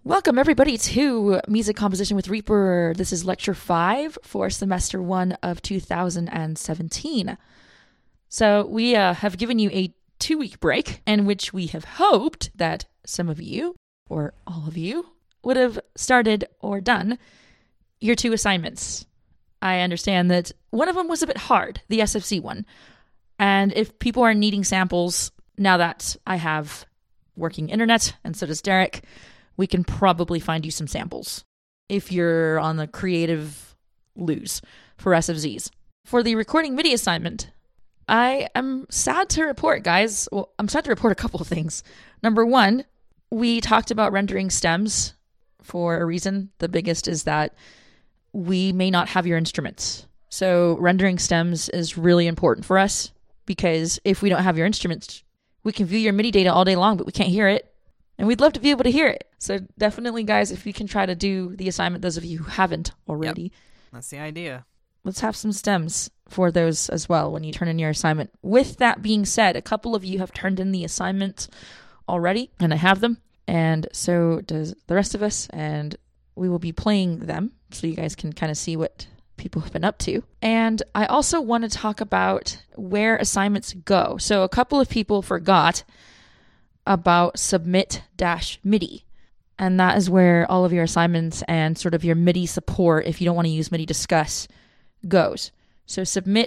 Welcome, everybody, to Music Composition with Reaper. This is Lecture 5 for Semester 1 of 2017. So we have given you a 2-week break in which we have hoped that some of you, or all of you, would have started or done your 2 assignments. I understand that one of them was a bit hard, the SFC one. And if people are needing samples, now that I have working internet, and so does Derek, we can probably find you some samples if you're on the creative loose for SFZs. For the recording MIDI assignment, I am sad to report, guys. Well, I'm sad to report a couple of things. Number 1, we talked about rendering stems for a reason. The biggest is that we may not have your instruments. So rendering stems is really important for us because if we don't have your instruments, we can view your MIDI data all day long, but we can't hear it. And we'd love to be able to hear it. So definitely, guys, if you can try to do the assignment, those of you who haven't already. Yep. That's the idea. Let's have some stems for those as well when you turn in your assignment. With that being said, a couple of you have turned in the assignment already, and I have them. And so does the rest of us, and we will be playing them so you guys can kind of see what people have been up to. And I also want to talk about where assignments go. So a couple of people forgot about submit-MIDI. And that is where all of your assignments and sort of your MIDI support, if you don't want to use MIDI Discuss, goes. So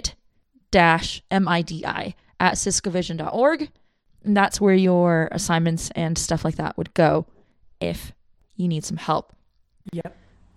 submit-MIDI at ciscovision.org. And that's where your assignments and stuff like that would go if you need some help. Yep.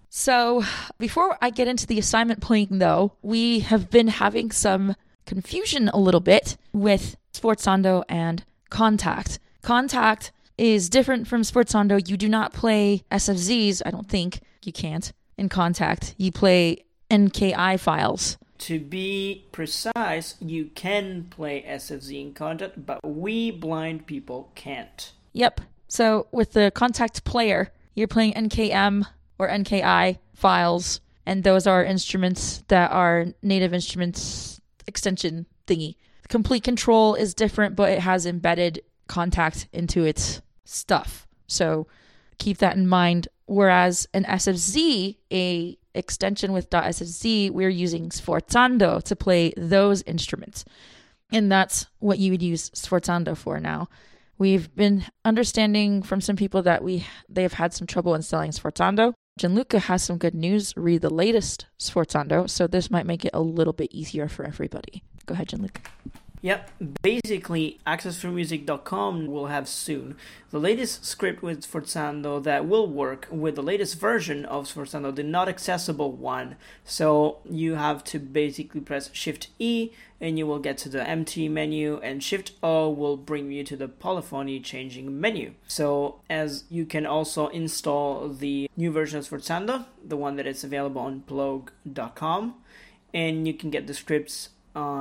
So before I get into the assignment playing, though, we have been having some confusion a little bit with Sforzando and Kontakt. Kontakt is different from Sforzando. You do not play SFZs, I don't think. You can't. In Kontakt, you play NKI files. To be precise, you can play SFZ in Kontakt, but we blind people can't. Yep. So with the Kontakt player, you're playing NKM or NKI files, and those are instruments that are native instruments extension thingy. Complete Control is different, but it has embedded Kontakt into its stuff. So keep that in mind. Whereas an SFZ, a extension with .SFZ, we're using Sforzando to play those instruments. And that's what you would use Sforzando for now. We've been understanding from some people that they have had some trouble installing Sforzando. Gianluca has some good news. Read the latest Sforzando, so this might make it a little bit easier for everybody. Go ahead, Gianluca. Yep, basically, accessfreemusic.com will have soon the latest script with Sforzando that will work with the latest version of Sforzando, the not accessible one. So you have to basically press Shift-E and you will get to the empty menu, and Shift-O will bring you to the polyphony changing menu. So as you can also install the new version of Sforzando, the one that is available on blog.com, and you can get the scripts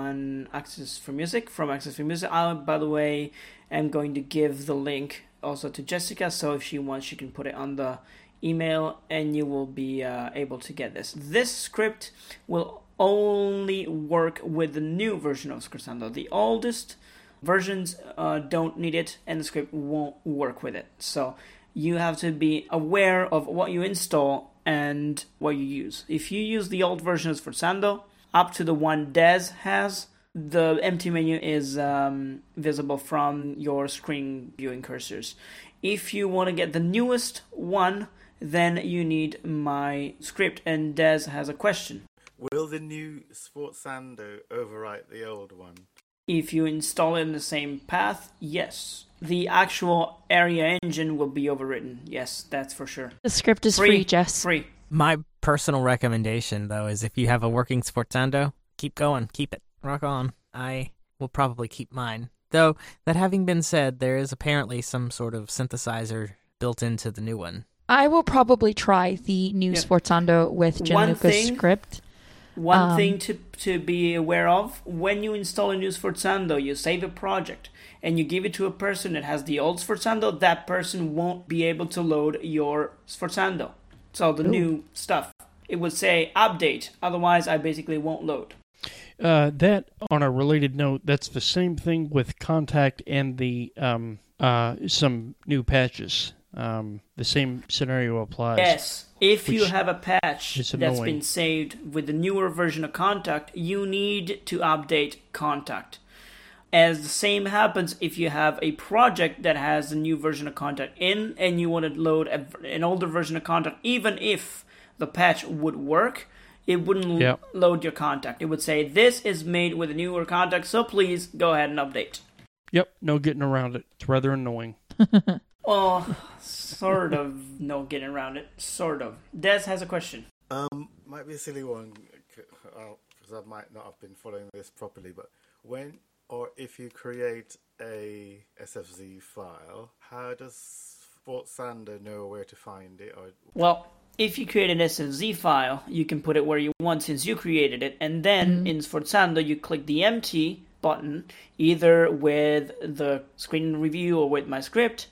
on Access for Music from Access for Music. I, by the way, am going to give the link also to Jessica, so if she wants, she can put it on the email, and you will be able to get this. This script will only work with the new version of Sforzando. The oldest versions don't need it, and the script won't work with it. So you have to be aware of what you install and what you use. If you use the old version of Sforzando, up to the one Des has, the empty menu is visible from your screen viewing cursors. If you want to get the newest one, then you need my script, and Des has a question. Will the new Sforzando overwrite the old one? If you install it in the same path, yes. The actual area engine will be overwritten. Yes, that's for sure. The script is free, Jess. Free. My personal recommendation, though, is if you have a working Sforzando, keep going, keep it, rock on. I will probably keep mine. Though, that having been said, there is apparently some sort of synthesizer built into the new one. I will probably try the new Sforzando with Gianluca's script. One thing to be aware of, when you install a new Sforzando, you save a project, and you give it to a person that has the old Sforzando, that person won't be able to load your Sforzando. So the new stuff. It would say update, otherwise I basically won't load. That, on a related note, that's the same thing with Kontakt and the some new patches. the same scenario applies. Yes. If you Which have a patch is that's annoying. been saved with the newer version of Contact, you need to update Contact. As the same happens if you have a project that has the new version of Contact in and you want to load an older version of Contact, even if the patch would work, it wouldn't Yep. load your Contact. It would say, this is made with a newer Contact, so please go ahead and update. Yep, no getting around it. It's rather annoying. Well, sort of no getting around it. Sort of. Des has a question. Might be a silly one because I might not have been following this properly. But when or if you create a SFZ file, how does Sportsander know where to find it? Or Well, if you create an SFZ file, you can put it where you want since you created it, and then in Sforzando you click the empty button, either with the screen review or with my script,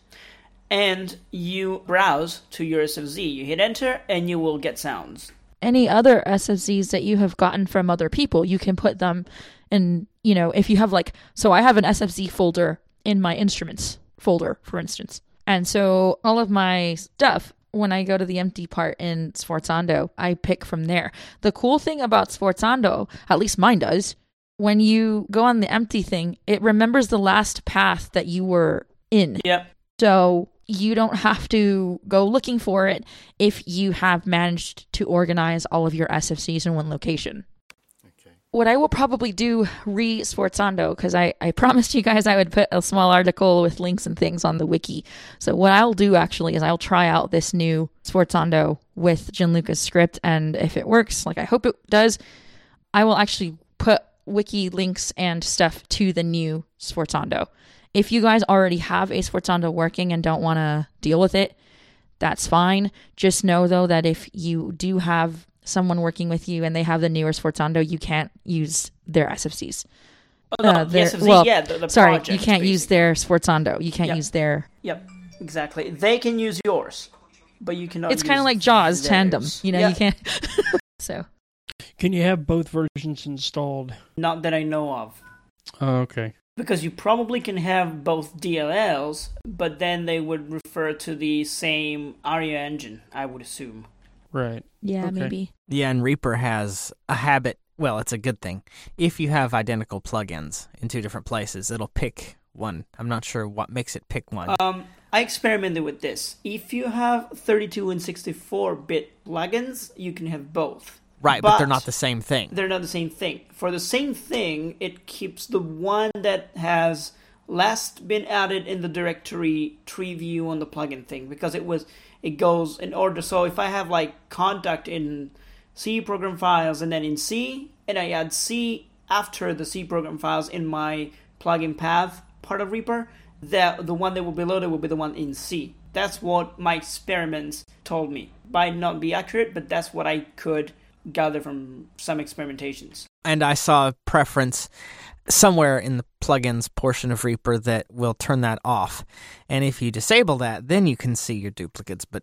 and you browse to your SFZ. You hit enter, and you will get sounds. Any other SFZs that you have gotten from other people, you can put them in, if you have so I have an SFZ folder in my instruments folder, for instance. And so all of my stuff, when I go to the empty part in Sforzando, I pick from there. The cool thing about Sforzando, at least mine does, when you go on the empty thing, it remembers the last path that you were in. Yep. So you don't have to go looking for it if you have managed to organize all of your SFCs in one location. okay, What I will probably do re-Sforzando, because I promised you guys I would put a small article with links and things on the wiki. So what I'll do actually is I'll try out this new Sforzando with Gianluca's script, and if it works, like I hope it does, I will actually put wiki links and stuff to the new Sforzando. If you guys already have a Sforzando working and don't want to deal with it, that's fine. Just know, though, that if you do have someone working with you and they have the newer Sforzando, you can't use their SFCs. Oh, no, the SFZ, the sorry, project, you can't use basically. their Sforzando. You can't Yep. use their... Yep, exactly. They can use yours, but you cannot It's kind use of like Jaws theirs. tandem. Yeah, You can't... So, Can you have both versions installed? not that I know of. Oh, okay. Because you probably can have both DLLs, but then they would refer to the same ARIA engine, I would assume. Right. yeah, Okay. maybe. Yeah, and Reaper has a habit. Well, it's a good thing. If you have identical plugins in two different places, it'll pick one. I'm not sure what makes it pick one. I experimented with this. If you have 32 and 64-bit plugins, you can have both. Right, but they're not the same thing. They're not the same thing. For the same thing, it keeps the one that has last been added in the directory tree view on the plugin thing, because it goes in order. So if I have Contact in C program files and then in C, and I add C after the C program files in my plugin path part of Reaper, the one that will be loaded will be the one in C. That's what my experiments told me. Might not be accurate, but that's what I could gather from some experimentations. And I saw a preference somewhere in the plugins portion of Reaper that will turn that off. And if you disable that, then you can see your duplicates. But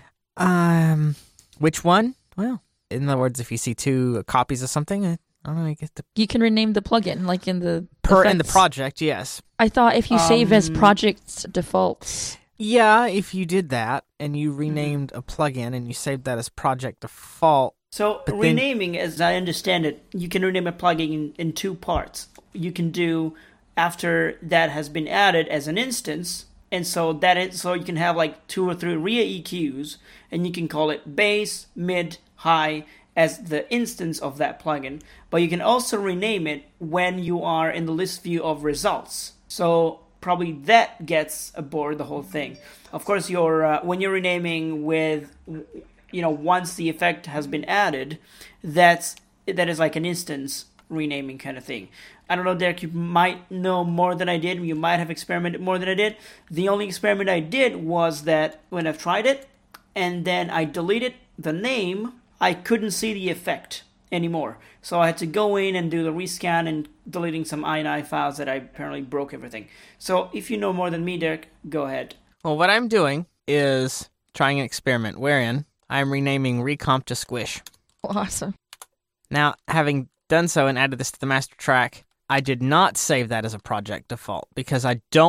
which one? Well, in other words, if you see two copies of something, I don't know, I get the You can rename the plugin, like in the... in the effects. project, yes. I thought if you save as projects defaults... Yeah, if you did that and you renamed a plugin and you saved that as project default. So But then- renaming, as I understand it, you can rename a plugin in two parts. You can do after that has been added as an instance, and so you can have 2 or 3 RIA EQs, and you can call it bass, mid, high as the instance of that plugin. But you can also rename it when you are in the list view of results. So probably that gets aboard the whole thing. Of course, when you're renaming with, once the effect has been added, that is like an instance renaming kind of thing. I don't know, Derek, you might know more than I did. You might have experimented more than I did. The only experiment I did was that when I've tried it, and then I deleted the name, I couldn't see the effect anymore. So I had to go in and do the rescan and deleting some INI files that I apparently broke everything. So if you know more than me, Derek, go ahead. Well, what I'm doing is trying an experiment wherein I'm renaming Recomp to Squish. Awesome. Now, having done so and added this to the master track, I did not save that as a project default because I don't want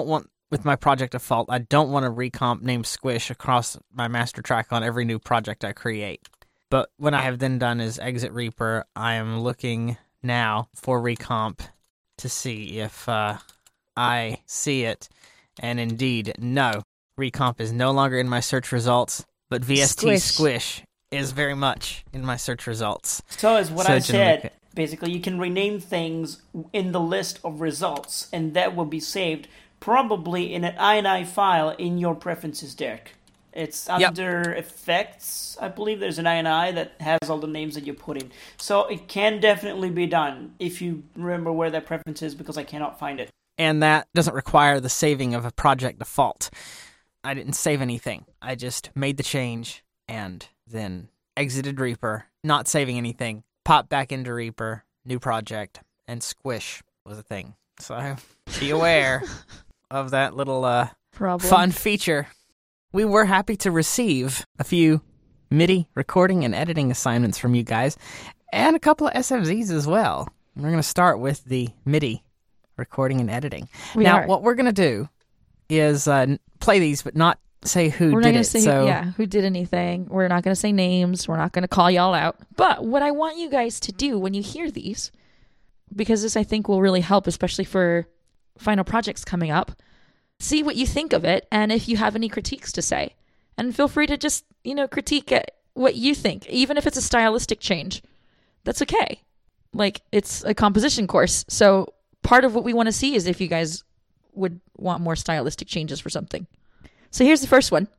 with my project default, I don't want to recomp name Squish across my master track on every new project I create. But what I have then done is exit Reaper. I am looking now for recomp to see if I see it. And indeed, no. Recomp is no longer in my search results, but VST Squish is very much in my search results. So as what I said, basically you can rename things in the list of results, and that will be saved probably in an INI file in your preferences deck. It's under effects, I believe there's an INI that has all the names that you put in. So it can definitely be done if you remember where that preference is, because I cannot find it. And that doesn't require the saving of a project default. I didn't save anything. I just made the change and then exited Reaper, not saving anything, popped back into Reaper, new project, and Squish was a thing. So be aware of that little fun feature. We were happy to receive a few MIDI recording and editing assignments from you guys, and a couple of SFZs as well. We're going to start with the MIDI recording and editing. What we're going to do is play these, but not say who did it. We're not going to say who did anything. We're not going to say names. We're not going to call y'all out. But what I want you guys to do when you hear these, because this I think will really help, especially for final projects coming up, see what you think of it, and if you have any critiques to say. And feel free to just, critique what you think, even if it's a stylistic change. That's okay. Like, it's a composition course, so part of what we want to see is if you guys would want more stylistic changes for something. So here's the first one.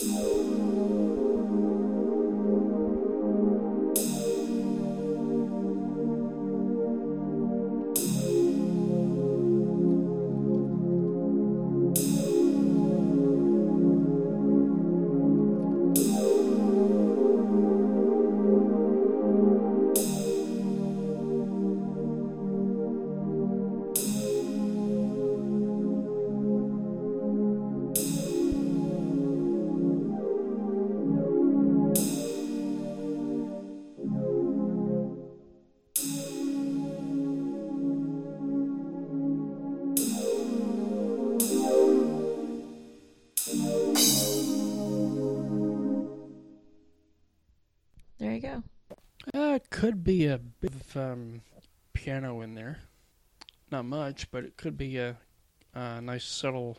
There you go. Could be a bit of piano in there. Not much, but it could be a nice subtle,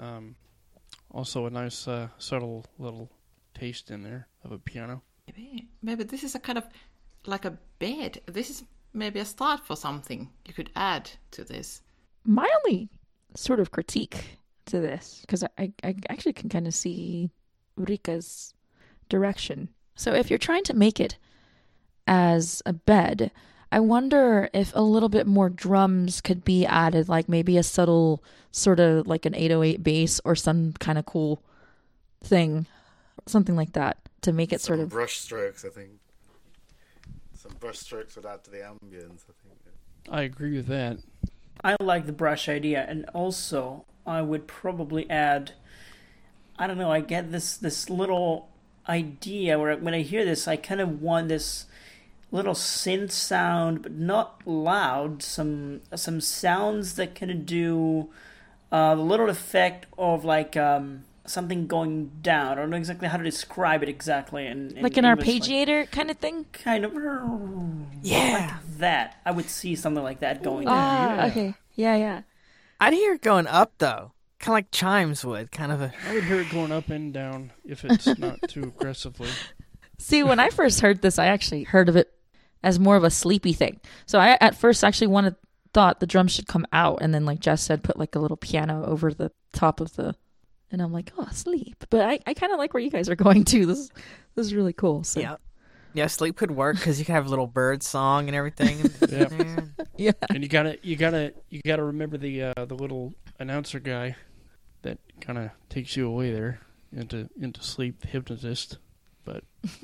also a nice subtle little taste in there of a piano. Maybe this is a kind of like a bed. This is maybe a start for something you could add to this. My only sort of critique to this, because I actually can kind of see Ulrika's direction. So if you're trying to make it as a bed, I wonder if a little bit more drums could be added, like maybe a subtle sort of like an 808 bass or some kind of cool thing, something like that, to make it sort of... brush strokes, I think. Some brush strokes would add to the ambience, I think. I agree with that. I like the brush idea, and also I would probably add, I don't know, I get this little idea where when I hear this, I kind of want this little synth sound, but not loud. Some sounds that kind of do the little effect of like something going down. I don't know exactly how to describe it exactly. In like an English, arpeggiator kind of thing? Kind of. Yeah. Like that. I would see something like that going down. Okay. Yeah. I'd hear it going up, though. Kind of like chimes would. Kind of a... I would hear it going up and down if it's not too aggressively. See, when I first heard this, I actually heard of it as more of a sleepy thing. So I at first actually thought the drums should come out, and then like Jess said, put like a little piano over the top of the... And I'm like, oh, sleep. But I kind of like where you guys are going to. This is really cool. So. Yeah, sleep could work because you could have a little bird song and everything. Yeah. And you gotta remember the little announcer guy that kind of takes you away there into sleep, the hypnotist. But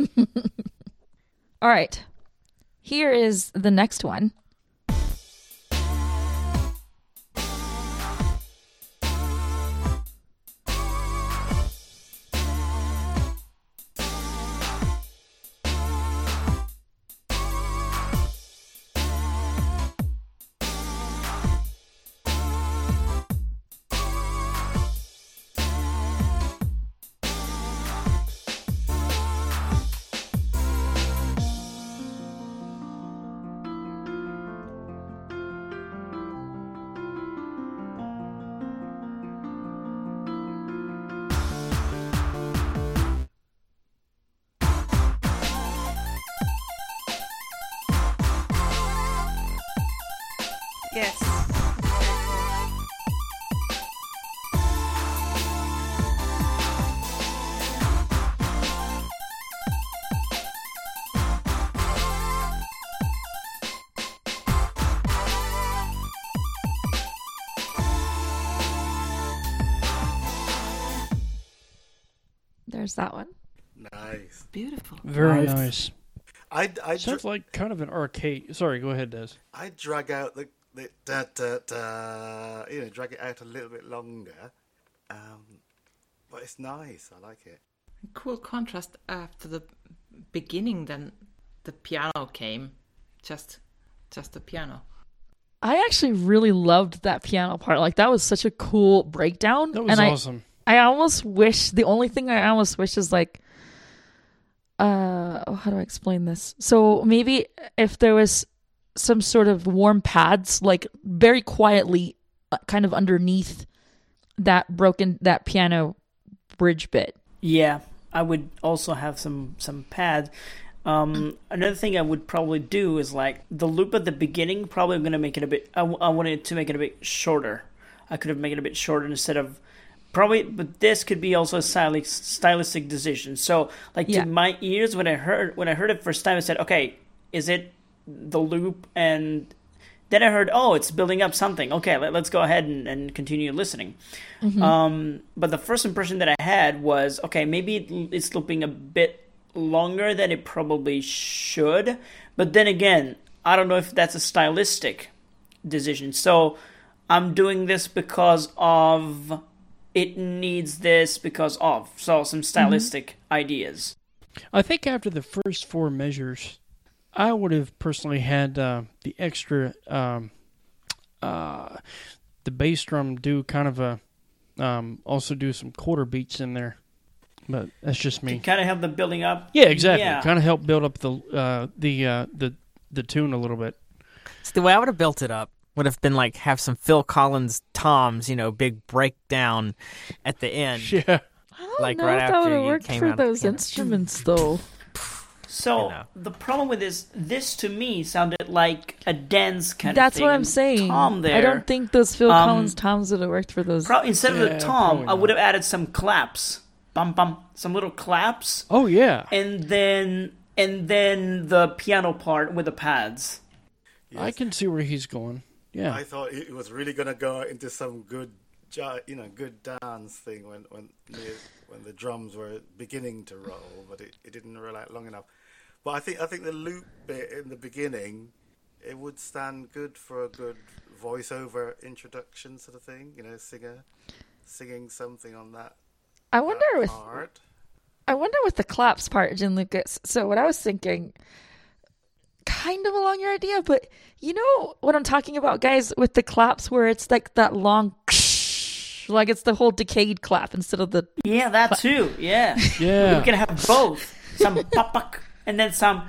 all right, here is the next one. Yes. There's that one. Nice. Beautiful. Very Nice. nice. I Sounds like kind of an arcade. Sorry, go ahead, Des. I drag out the da da da, drag it out a little bit longer. But it's nice. I like it. Cool contrast after the beginning. Then the piano came, just the piano. I actually really loved that piano part. Like, that was such a cool breakdown. That was awesome. I almost wish, the only thing I almost wish is like, how do I explain this? So maybe if there was some sort of warm pads, like very quietly, kind of underneath that piano bridge bit. Yeah, I would also have some pad. Another thing I would probably do is like the loop at the beginning. Probably going to make it a bit. I wanted to make it a bit shorter. I could have made it a bit shorter instead of. Probably, but this could be also a stylistic decision. So, like, to my ears, when I heard it first time, I said, "Okay, is it the loop?" And then I heard, "Oh, it's building up something." Okay, let's go ahead and continue listening. Mm-hmm. But the first impression that I had was, okay, maybe it's looping a bit longer than it probably should. But then again, I don't know if that's a stylistic decision. So I'm doing this because of. It needs this because of. So some stylistic ideas. I think after the first 4 measures, I would have personally had the extra, the bass drum do kind of a, also do some quarter beats in there. But that's just me. To kind of help the building up. Yeah, exactly. Yeah. Kind of help build up the tune a little bit. So the way I would have built it up would have been like have some Phil Collins toms, big breakdown at the end. Yeah. I don't Like, know right if that after would have you worked came for out of the those piano. instruments, though. So You know. the problem with this to me sounded like a dance kind That's of thing. what I'm And saying. Tom there. I don't think those Phil Collins toms would have worked for those. Instead of the Yeah, tom, probably I would have added some claps. Bum bum. Some little claps. Oh, yeah. And then the piano part with the pads. I can see where he's going. Yeah. I thought it was really going to go into some good dance thing when the drums were beginning to roll, but it didn't roll out long enough. But I think the loop bit in the beginning, it would stand good for a good voiceover introduction sort of thing. Singer singing something on that. I wonder with the claps part, Jim Lucas. So what I was thinking, kind of along your idea, but you know what I'm talking about, guys, with the claps where it's like that long, like it's the whole decayed clap instead of the. Yeah, that too. Yeah. Yeah. We can have both. Some pop and then some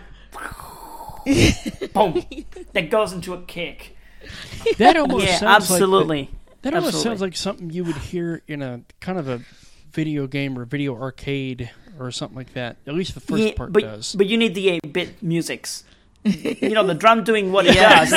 boom that goes into a kick. That almost Yeah, sounds absolutely. like that almost Absolutely. sounds like something you would hear in a kind of a video game or video arcade or something like that. At least the first part does. But you need the 8-bit musics. The drum doing what it does.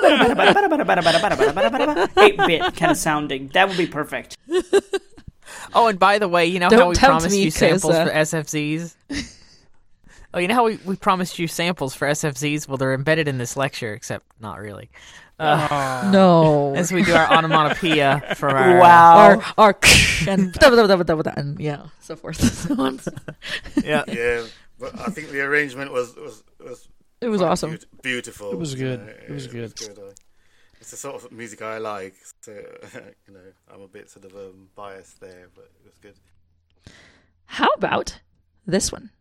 8-bit kind of sounding. That would be perfect. Oh, and by the way, you know Don't how we tempt promised me, you samples Kessa. for SFZs? Oh, you know how we promised you samples for SFZs? Well, they're embedded in this lecture, except not really. No. As we do our onomatopoeia for our... Wow. Or and yeah, so forth. Yeah. Yeah, but I think the arrangement was It was quite awesome. beautiful. It was good. Yeah, It was good. It's the sort of music I like. So I'm a bit sort of biased there, but it was good. How about this one?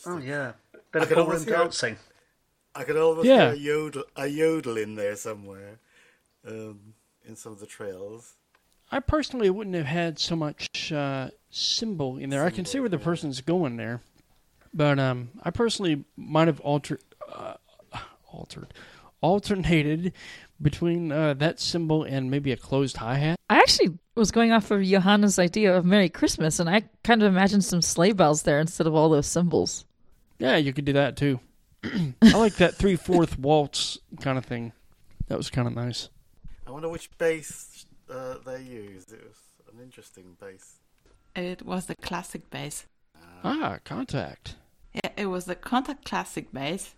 interesting. Oh yeah, I bit of could ballroom almost hear- dancing. I could almost Yeah. hear a yodel in there somewhere, in some of the trails. I personally wouldn't have had so much symbol in there. I can see where the person's going there, but I personally might have alternated between that symbol and maybe a closed hi-hat. I actually was going off of Johanna's idea of Merry Christmas, and I kind of imagined some sleigh bells there instead of all those symbols. Yeah, you could do that too. I like that 3/4 waltz kind of thing. That was kind of nice. I wonder which bass they used. It was an interesting bass. It was the classic bass. Contact. Yeah, it was the Contact Classic bass.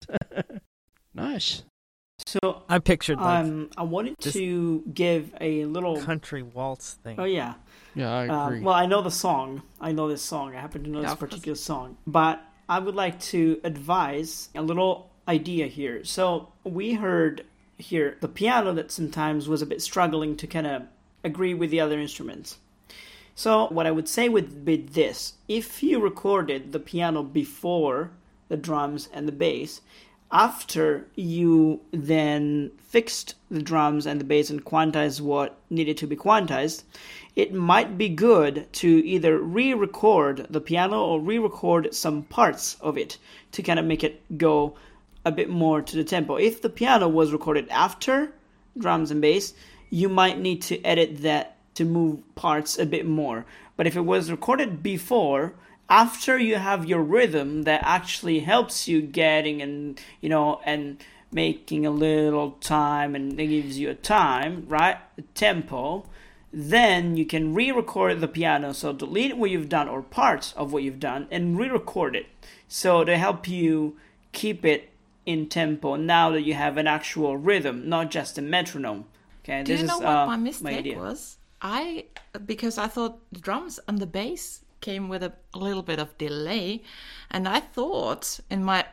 Nice. So I pictured like I wanted this to give a little. country waltz thing. Oh yeah. Yeah, I agree. Well, I know the song. I know this song. I happen to know Yeah, this of course. particular song. But I would like to advise a little idea here. So we heard here the piano that sometimes was a bit struggling to kind of agree with the other instruments. So what I would say would be this. If you recorded the piano before the drums and the bass, after you then fixed the drums and the bass and quantized what needed to be quantized, it might be good to either re-record the piano or re-record some parts of it to kind of make it go a bit more to the tempo. If the piano was recorded after drums and bass, you might need to edit that to move parts a bit more. But if it was recorded before, after you have your rhythm that actually helps you getting and making a little time, and it gives you a time, right? A tempo, then you can re-record the piano. So delete what you've done or parts of what you've done and re-record it. So to help you keep it in tempo now that you have an actual rhythm, not just a metronome. Okay, Do this you know is what my my mistake idea. was? Because I thought the drums and the bass came with a little bit of delay, and I thought in my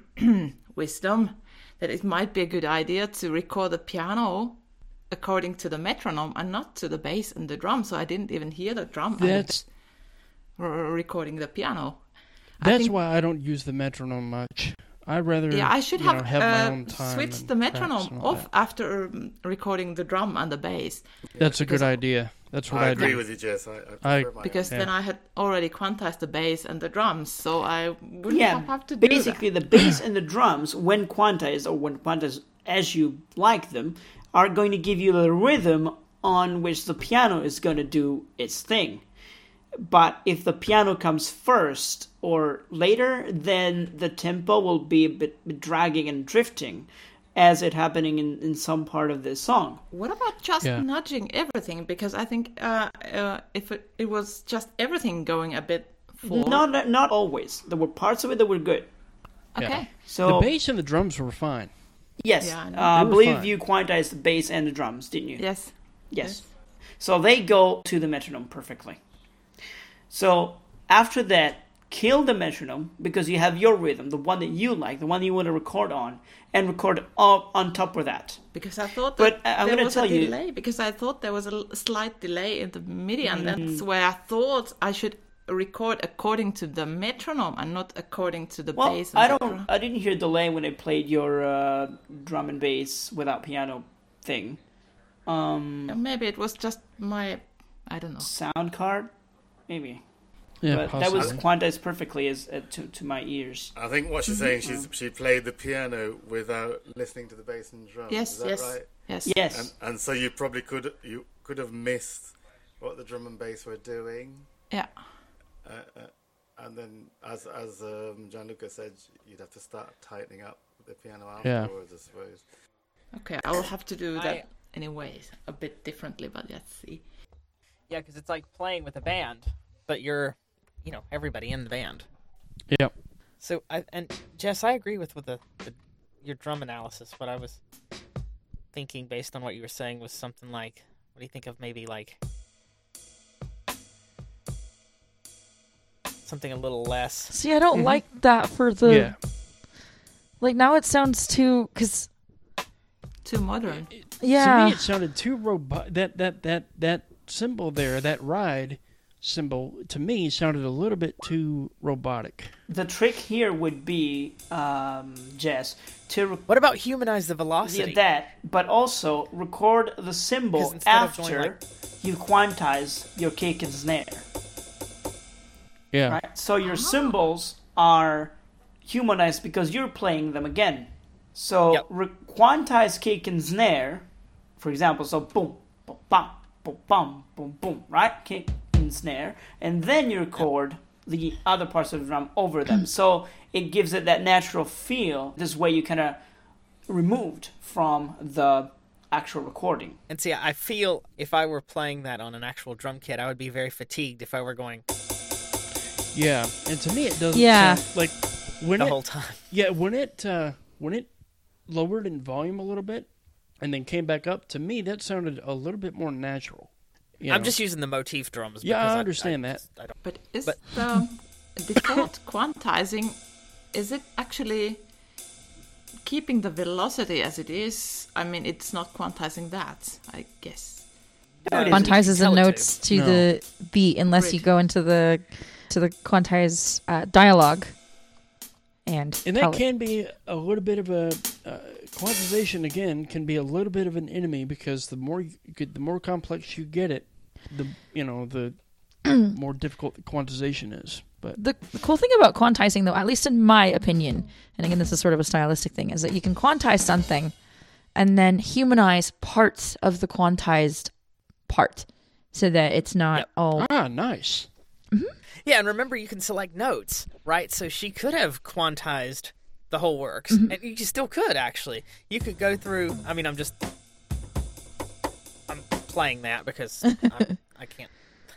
wisdom that it might be a good idea to record the piano according to the metronome and not to the bass and the drum, so I didn't even hear the drum That's recording the piano. that's why I don't use the metronome much. I'd rather I should have my own have time switched and the practice metronome and all off that. after recording the drum and the bass. That's a good because- idea. That's what I I agree do. with you, Jess. I I- prefer my Because own. then I had already quantized the bass and the drums, so I wouldn't have to do basically the bass and the drums, when quantized as you like them, are going to give you the rhythm on which the piano is going to do its thing. But if the piano comes first or later, then the tempo will be a bit dragging and drifting, as it happening in some part of this song. What about just Yeah. nudging everything? Because I think if it was just everything going a bit forward. Not always. There were parts of it that were good. Okay. Yeah. So The bass and the drums were fine. yes, Yeah, I know. I They were believe fine. you quantized the bass and the drums, didn't you? Yes. Yes. So they go to the metronome perfectly. So after that, kill the metronome because you have your rhythm, the one that you like, the one you want to record on, and record on top of that. Because I thought But that I'm there gonna was tell a you- delay. Because I thought there was a slight delay in the MIDI, and Mm-hmm. that's where I thought I should record according to the metronome and not according to the Well, bass. I didn't hear delay when I played your drum and bass without piano thing. Maybe it was just my, I don't know. Sound card, maybe. Yeah, but possibly. that was quantized perfectly as to my ears. I think what she's saying, she played the piano without listening to the bass and drums. Yes, Is that yes, right? yes. Yes. And so you probably could have missed what the drum and bass were doing. Yeah. And then, as Gianluca said, you'd have to start tightening up the piano Yeah. afterwards, I suppose. Okay, I will have to do that anyways, a bit differently, but let's see. Yeah, because it's like playing with a band, but you're, everybody in the band. Yep. So, and Jess, I agree with your drum analysis. What I was thinking, based on what you were saying, was something like, what do you think of maybe like something a little less? See, I don't like that for the... Yeah. Like, now it sounds too... Because, Too modern. yeah. To me, it sounded too robust. That symbol there, that ride, cymbal, to me, sounded a little bit too robotic. The trick here would be, Jess, to What about humanize the velocity? but also record the cymbal 'Cause instead of after going you quantize your kick and snare. Yeah. Right? So your cymbals are humanized because you're playing them again. So Yep. quantize kick and snare, for example, so boom, boom, bam, boom, bam, boom, boom, right? Kick and snare. And then you record the other parts of the drum over them. So it gives it that natural feel. This way you kind of removed from the actual recording. And see, I feel if I were playing that on an actual drum kit, I would be very fatigued if I were going Yeah, and to me it doesn't Yeah. sound like when the it, whole time. Yeah, when it lowered in volume a little bit and then came back up, to me that sounded a little bit more natural. You I'm know? just using the motif drums. Yeah, because I understand that. I don't, But is But- the default quantizing, is it actually keeping the velocity as it is? I mean, it's not quantizing that, I guess. No, it is. Quantizes the tell it to. notes to No. the beat unless you go into the quantize dialogue and And tell that it. can be a little bit of a quantization. Again, can be a little bit of an enemy because the more complex you get it, the more difficult the quantization is. But The cool thing about quantizing, though, at least in my opinion, and again, this is sort of a stylistic thing, is that you can quantize something and then humanize parts of the quantized part so that it's not all. nice. yeah, and remember, you can select notes, right? So she could have quantized the whole works, and you still could, actually. You could go through... I mean, I'm playing that because I can't...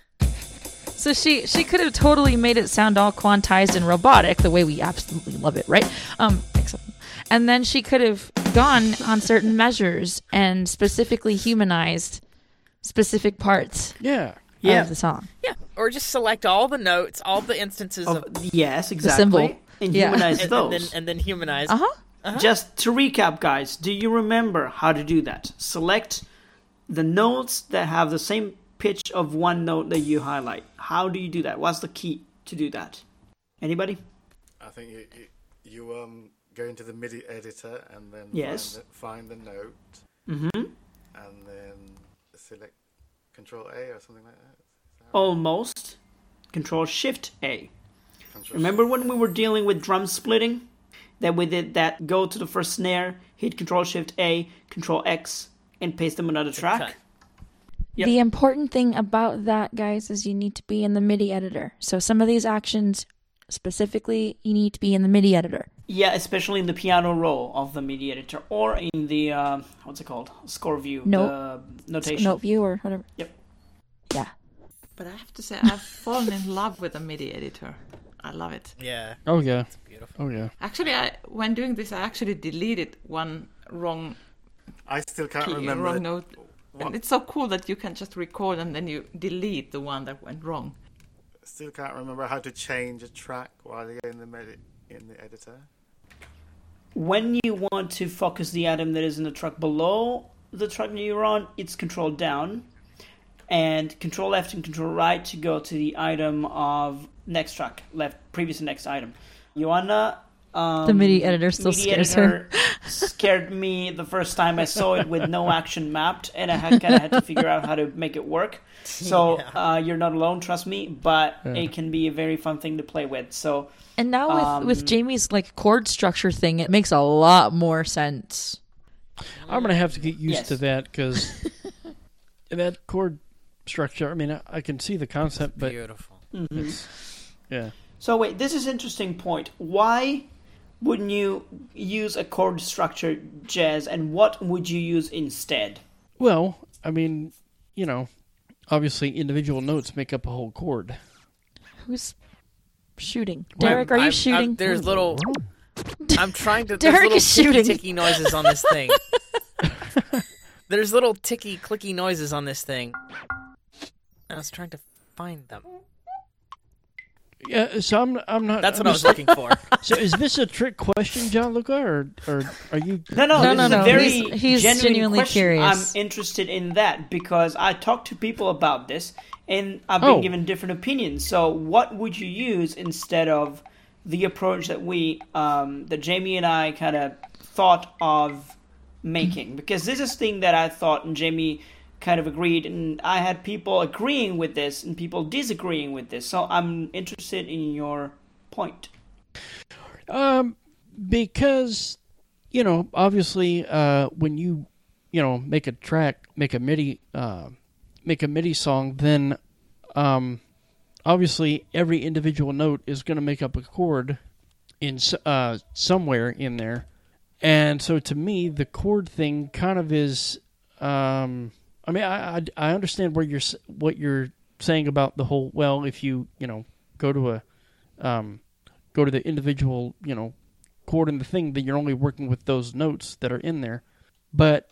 So she could have totally made it sound all quantized and robotic the way we absolutely love it, right? And then she could have gone on certain measures and specifically humanized specific parts Yeah. of the song. Yeah, or just select all the notes, all the instances of... Yes, exactly. symbol. And Yeah. humanize and those. then humanize... Just to recap, guys, do you remember how to do that? Select the notes that have the same pitch of one note that you highlight. How do you do that? What's the key to do that? Anybody? I think you go into the MIDI editor and then Yes. find the note, Mm-hmm. and then select Control A or something like that. Almost. Control Shift A. Control Remember when we were dealing with drum splitting? That we did that, go to the first snare, hit Control Shift A, Control X, and paste them on another track? cut. Yep. The important thing about that, guys, is you need to be in the MIDI editor. So some of these actions, specifically, you need to be in the MIDI editor. Yeah, especially in the piano roll of the MIDI editor, or in the, what's it called? Score view. Note. The notation. Note view or whatever. Yep. Yeah. But I have to say, I've fallen in love with the MIDI editor. I love it. Yeah, Oh yeah. beautiful. Oh yeah. Actually, when doing this, I actually deleted one wrong I still can't key, remember. wrong note. And it's so cool that you can just record and then you delete the one that went wrong. Still can't remember how to change a track while you're in the editor. When you want to focus the item that is in the track below the track that you're on, it's Control down, and Control left and Control right to go to the item of next track, left, previous and next item. Joanna, The MIDI editor still MIDI scares her. editor scared me the first time I saw it with no action mapped, and I kind of had to figure out how to make it work. So you're not alone, trust me, but it can be a very fun thing to play with. So And now with Jamie's like chord structure thing, it makes a lot more sense. I'm gonna have to get used Yes. to that because that chord structure. I mean, I can see the concept, but Beautiful. it's, yeah. So wait, this is an interesting point. Why wouldn't you use a chord structure, Jazz, and what would you use instead? Well, I mean, obviously individual notes make up a whole chord. Who's shooting? Derek, are you shooting? There's little... I'm trying to... Derek there's is little shooting. ticky noises on this thing. There's little ticky, clicky noises on this thing. I was trying to find them. Yeah, so I'm not. That's what I was looking for. So is this a trick question, Gianluca, or are you? No, No, this is no. a very He's genuine genuinely question. curious. I'm interested in that because I talked to people about this, and I've been given different opinions. So, what would you use instead of the approach that Jamie and I kind of thought of making? Because this is thing that I thought, and Jamie kind of agreed, and I had people agreeing with this and people disagreeing with this. So I'm interested in your point. Because obviously, when you make a track, make a MIDI song, then obviously every individual note is going to make up a chord in somewhere in there, and so to me, the chord thing kind of is. I mean, I understand what you're saying about the whole. Well, if you go to the individual chord in the thing, then you're only working with those notes that are in there. But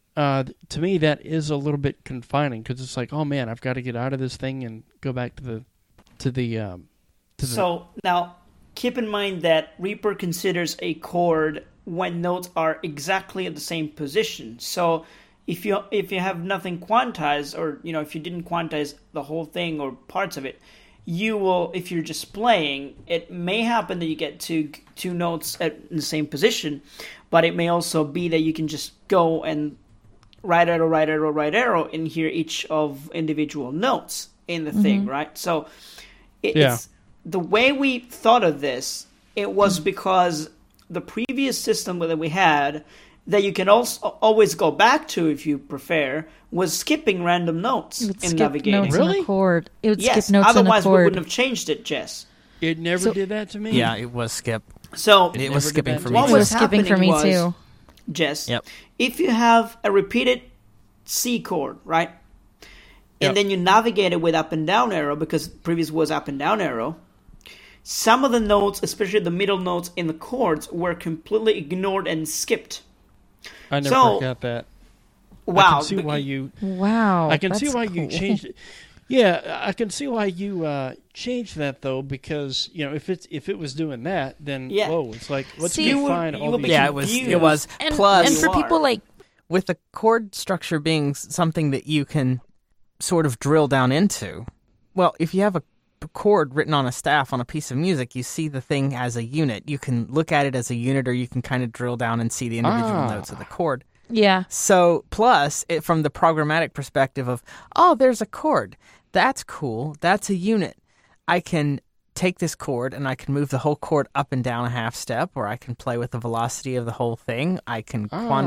to me, that is a little bit confining because it's like, oh man, I've got to get out of this thing and go back to the. So now, keep in mind that Reaper considers a chord when notes are exactly at the same position. So if you have nothing quantized, or if you didn't quantize the whole thing or parts of it, you will, if you're just playing, it may happen that you get two notes in the same position, but it may also be that you can just go and right arrow and hear each of individual notes in the thing, right? So it's the way we thought of this, it was because the previous system that we had that you can also always go back to if you prefer was skipping random notes in navigating. Notes in a chord. It would yes, skip notes in a chord. otherwise we wouldn't have changed it, Jess. It never did that to me. Yeah, it was skip. So it was skipping for me. What It was was skipping for me too. Jess, Yep. if you have a repeated C chord, right, and then you navigate it with up and down arrow because previous was up and down arrow, some of the notes, especially the middle notes in the chords, were completely ignored and skipped. I never got that. Wow. I can see why you. Wow. I can see that's why cool. you changed it. Yeah, I can see why you changed that though, because if it was doing that, then whoa, it's like let's define all these. Yeah, it was And, plus and for people like with the chord structure being something that you can sort of drill down into. Well, if you have a chord written on a staff on a piece of music, you see the thing as a unit. You can look at it as a unit, or you can kind of drill down and see the individual notes of the chord. yeah. So, plus, from the programmatic perspective of, oh, there's a chord. That's cool. That's a unit. I can take this chord and I can move the whole chord up and down a half step, or I can play with the velocity of the whole thing. I can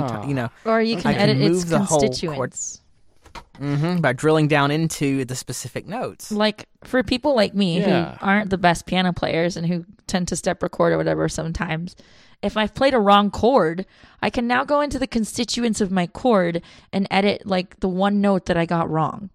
Or you can I can edit its move the whole chord. constituents. By drilling down into the specific notes. Like for people like me Yeah. who aren't the best piano players and who tend to step record or whatever sometimes, if I've played a wrong chord, I can now go into the constituents of my chord and edit like the one note that I got wrong.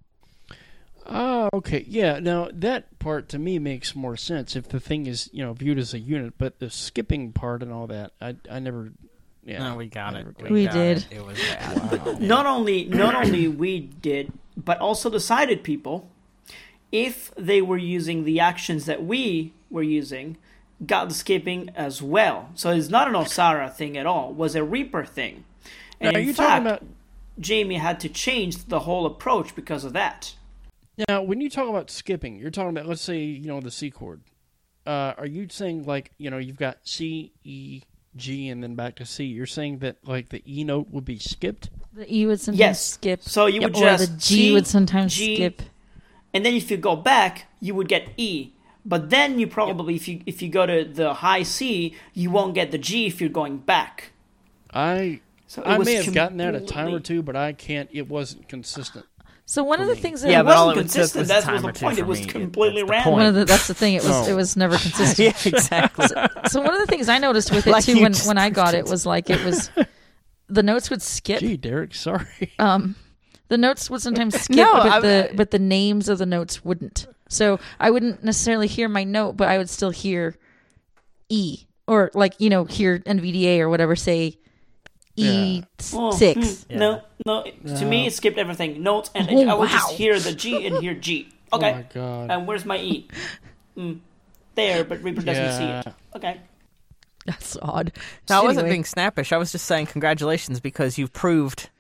Oh, okay. Yeah, now that part to me makes more sense if the thing is, viewed as a unit, but the skipping part and all that, I never... Yeah, No, we got it. We got did. It was bad. Wow. Not only we did, but also the sighted people, if they were using the actions that we were using, got the skipping as well. So it's not an Osara thing at all. It was a Reaper thing. And Now, are in you fact, talking about... Jamie had to change the whole approach because of that. Now, when you talk about skipping, you're talking about, let's say, the C chord. Are you saying, like, you've got C, E, G, and then back to C? You're saying that, like, the E note would be skipped? The E would sometimes Yes. skip. So you would or just the G C, would sometimes G, skip. And then if you go back, you would get E. But then you probably, if you go to the high C, you won't get the G if you're going back. I So it was may have gotten that a time or completely- two, but I can't. It wasn't consistent. So one of the things that Yeah, It but all wasn't it took consistent. was a That time was the or two point. for It was me. completely That's the random. point. that's the thing. It was No. it was never consistent. Yeah, exactly. So one of the things I noticed with it Like too you when just when I got it proved it. was like it was the notes would skip. Gee, Derek, sorry. The notes would sometimes skip, No, but the names of the notes wouldn't. So I wouldn't necessarily hear my note, but I would still hear E or hear NVDA or whatever say E6. No. To me, it skipped everything. Notes, and Oh, I would just wow. hear the G and hear G. Okay. Oh my god. And where's my E? there, but Reaper doesn't see Yeah. it. Okay. That's odd. No, I wasn't Anyway, being snappish. I was just saying congratulations because you've proved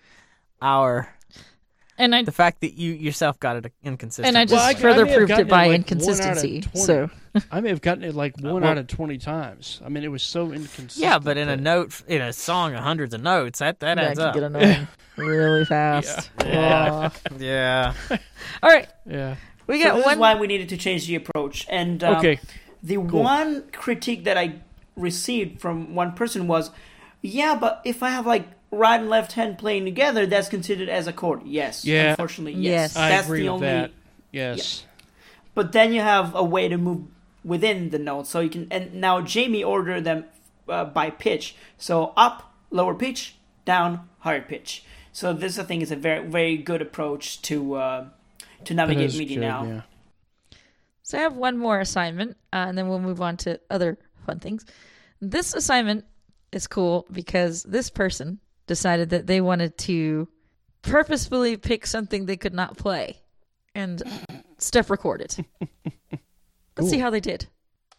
and I the fact that you yourself got it inconsistent. and I just Well, I further may have proved gotten it by like 1 out of inconsistency. 20. So I may have gotten it like 1 well- out of 20 times. I mean, it was so inconsistent. Yeah, but in a song of hundreds of notes, that that adds can up. get annoying really fast. Yeah. Yeah. All right, Yeah. we So got this one. is why we needed to change the approach. And Okay. the one critique that I received from one person was, yeah, but if I have like right and left hand playing together, that's considered as a chord. Yes. Yeah. Unfortunately, Yes. yes. I That's agree the with only. that. Yes. But then you have a way to move within the notes, so you can. And now Jamie ordered them by pitch. So up, lower pitch, down, higher pitch. So this, I think, is a very, very good approach to That navigate is MIDI good, now. yeah. So I have one more assignment, and then we'll move on to other fun things. This assignment is cool because this person decided that they wanted to purposefully pick something they could not play and step record it. Let's see how they did.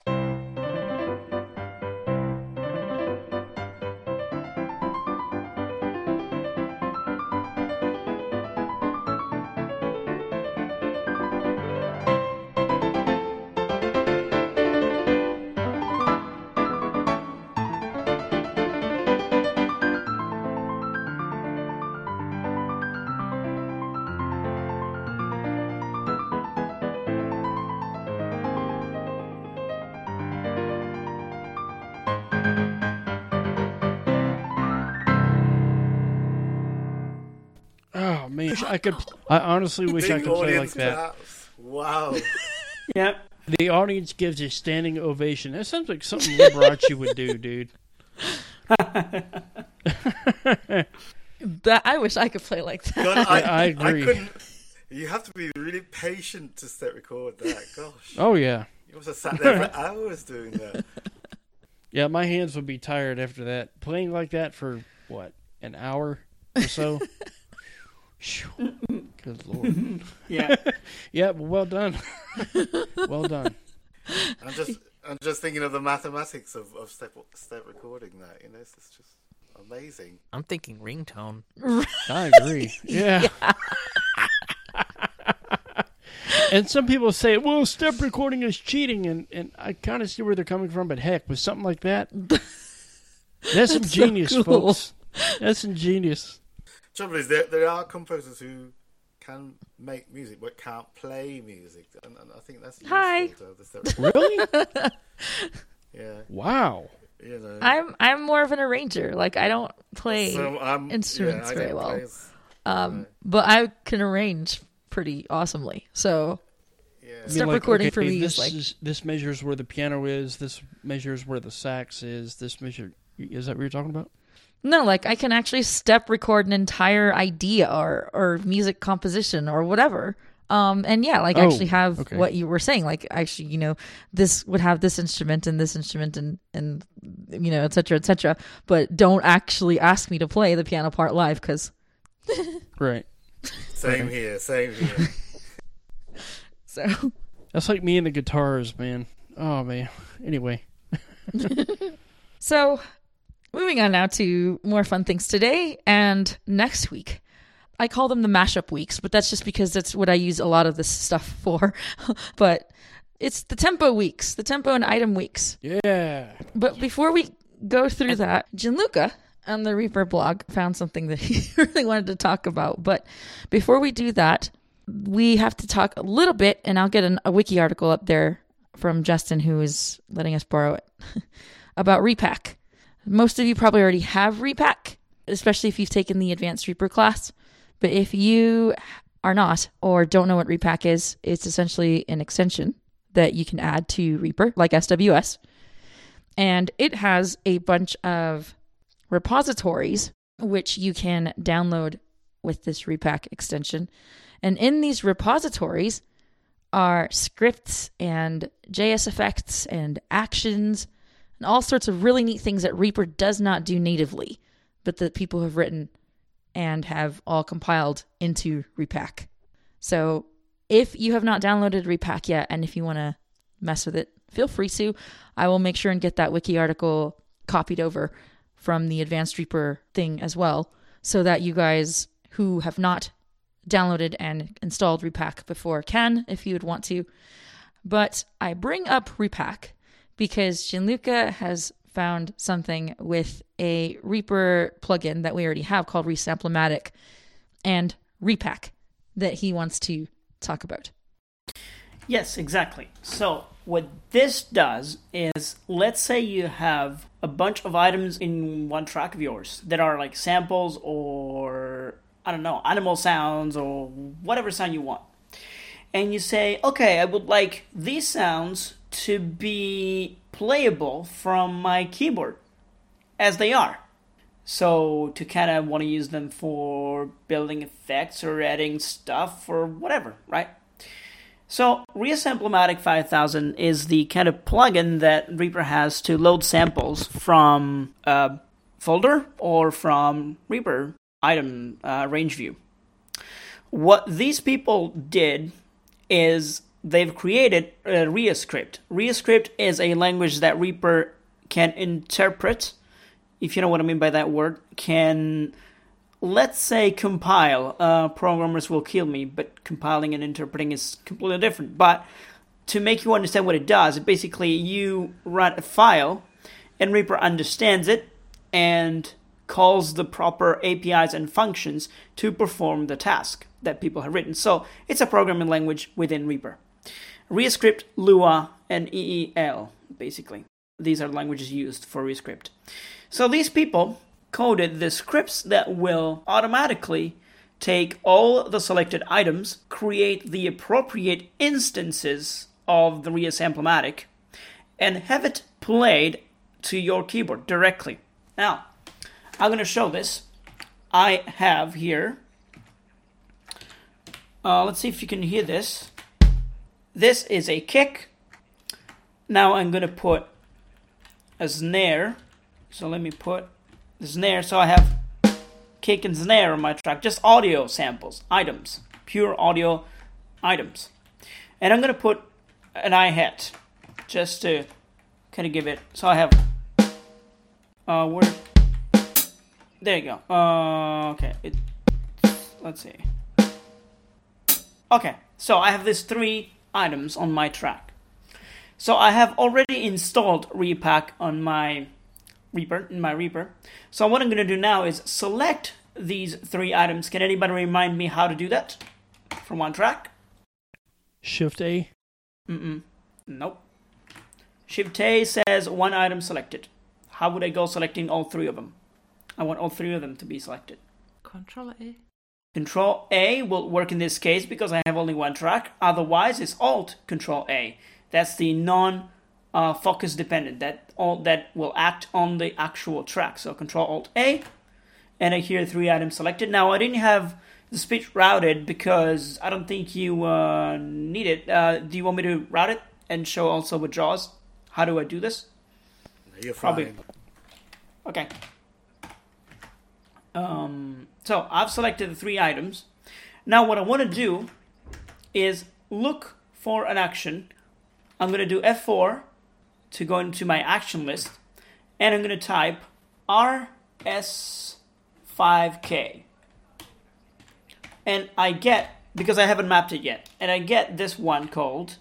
Oh man, I honestly wish I Big could play like audience that. claps. Wow. Yeah. The audience gives a standing ovation. That sounds like something Liberace would do, dude. That I wish I could play like that. God, I agree. I couldn't. You have to be really patient to set record that. Gosh. Oh yeah, You must have sat there for hours doing that. yeah. My hands would be tired after that. Playing like that for what, an hour or so. Phew. Good lord. Yeah. Yeah, well done. Well done. I'm just thinking of the mathematics of step recording that. You know, it's just amazing. I'm thinking ringtone. I agree. Yeah. And some people say, well, step recording is cheating, and I kind of see where they're coming from, but heck, with something like that, that's some genius, cool. folks. That's some genius. Trouble is, there are composers who can make music but can't play music, and I think that's useful Hi. to have the step recording. Really? Yeah, Wow. you know. I'm more of an arranger. Like I don't play instruments I very don't well. play as- But I can arrange pretty awesomely. So yeah. Step recording for me this is like- this measures where the piano is. This measures where the sax is. This measure is that what you're talking about? no, like I can actually step record an entire idea or music composition or whatever. And yeah, like Oh, actually have okay. what you were saying. Like actually, you know, this would have this instrument and you know, et cetera, but don't actually ask me to play the piano part live because Right. Same here. so That's like me and the guitars, man. Oh man. Anyway. So, moving on now to more fun things today and next week. I call them the mashup weeks, but that's just because that's what I use a lot of this stuff for. But it's the tempo weeks, the tempo and item weeks. Yeah. But before we go through that, Gianluca on the Reaper blog found something that he really wanted to talk about. But before we do that, we have to talk a little bit, and I'll get a wiki article up there from Justin, who is letting us borrow it, about Repack. Most of you probably already have Repack, especially if you've taken the Advanced Reaper class. But if you are not or don't know what Repack is, it's essentially an extension that you can add to Reaper, like SWS. And it has a bunch of repositories which you can download with this Repack extension. And in these repositories are scripts and JS effects and actions and all sorts of really neat things that Reaper does not do natively, but that people have written and have all compiled into Repack. So if you have not downloaded Repack yet, and if you want to mess with it, feel free to. I will make sure and get that wiki article copied over from the Advanced Reaper thing as well, so that you guys who have not downloaded and installed Repack before can, if you would want to. But I bring up Repack because Gianluca has found something with a Reaper plugin that we already have called Resamplematic and Repack that he wants to talk about. Yes, exactly. So what this does is, let's say you have a bunch of items in one track of yours that are like samples or, I don't know, animal sounds or whatever sound you want. And you say, okay, I would like these sounds to be playable from my keyboard as they are. So to kind of want to use them for building effects or adding stuff or whatever, right? So Resamplematic 5000 is the kind of plugin that Reaper has to load samples from a folder or from Reaper item range view. What these people did is they've created a RIA script. RIA script is a language that Reaper can interpret, if you know what I mean by that word, can, let's say, compile. Programmers will kill me, but compiling and interpreting is completely different. But to make you understand what it does, basically you run a file and Reaper understands it and calls the proper APIs and functions to perform the task that people have written. So it's a programming language within Reaper. RiaScript, Lua, and EEL, basically. These are languages used for RiaScript. So these people coded the scripts that will automatically take all the selected items, create the appropriate instances of the Resamplematic, and have it played to your keyboard directly. Now, I'm going to show this. I have here, let's see if you can hear this. This is a kick. Now I'm going to put a snare. So let me put the snare. So I have kick and snare on my track. Just audio samples, items, pure audio items. And I'm going to put an hi-hat just to kind of give it. So I have, where, there you go. Okay, let's see. Okay, so I have these three items on my track. So I have already installed Repack on my Reaper, in my Reaper. So what I'm going to do now is select these three items. Can anybody remind me how to do that from one track? Shift A. Nope. Shift A says one item selected. How would I go selecting all three of them? I want all three of them to be selected. Control A. Control A will work in this case because I have only one track. Otherwise, it's Alt Control A. That's the non-focus dependent. That will act on the actual track. So Control Alt A, and I hear three items selected. Now I didn't have the speech routed because I don't think you need it. Do you want me to route it and show also with JAWS? How do I do this? You're fine. Okay. So I've selected the three items. Now what I want to do is look for an action. I'm going to do F4 to go into my action list, and I'm going to type RS5K. And I get, because I haven't mapped it yet, and I get this one called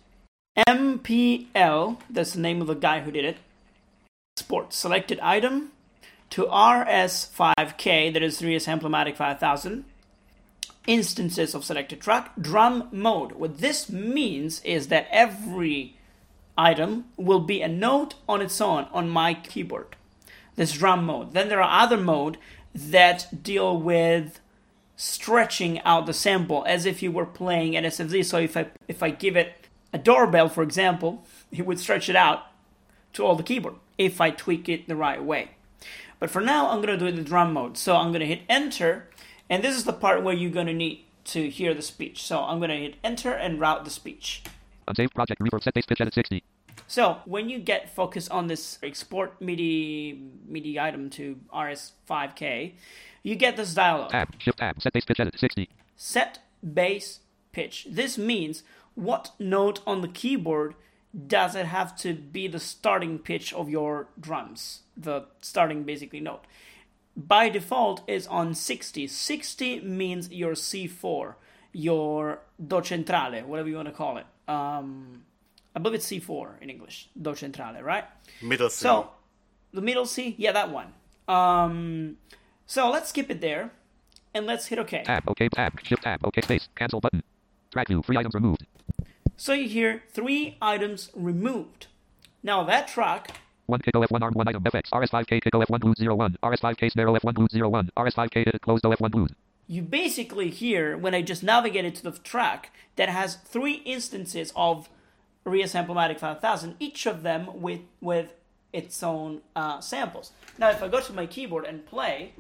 MPL, that's the name of the guy who did it, export selected item to RS5K, that is Resamplematic 5000, instances of selected track, drum mode. What this means is that every item will be a note on its own on my keyboard. This drum mode. Then there are other modes that deal with stretching out the sample as if you were playing an SFZ. So if I give it a doorbell, for example, it would stretch it out to all the keyboard if I tweak it the right way. But for now, I'm going to do the drum mode. So I'm going to hit enter, and this is the part where you're going to need to hear the speech. So I'm going to hit enter and route the speech. Unsaved project reverb set base pitch edit 60. So when you get focus on this export MIDI item to RS5K, you get this dialog. Tab, shift tab, set base pitch edit 60. Set bass pitch. This means what note on the keyboard does it have to be the starting pitch of your drums, the starting basically note. By default is on 60. 60 means your C4, your do centrale, whatever you want to call it. I believe it's C4 in English, do centrale, right? Middle C. So, the middle C, yeah, that one. So let's skip it there, and let's hit OK. Tab, OK, tab, shift tab, OK, space, cancel button. Track view, 3 items removed. So you hear 3 items removed. Now that track, 1 kick OF1 arm 1 item FX, RS5K kick OF1 blues 01, RS5K snare OF1 blues 01, RS5K hit closed OF1 blues. you basically hear, when I just navigated to the track, that has 3 instances of Reassemblematics 5000, each of them with its own samples. Now if I go to my keyboard and play,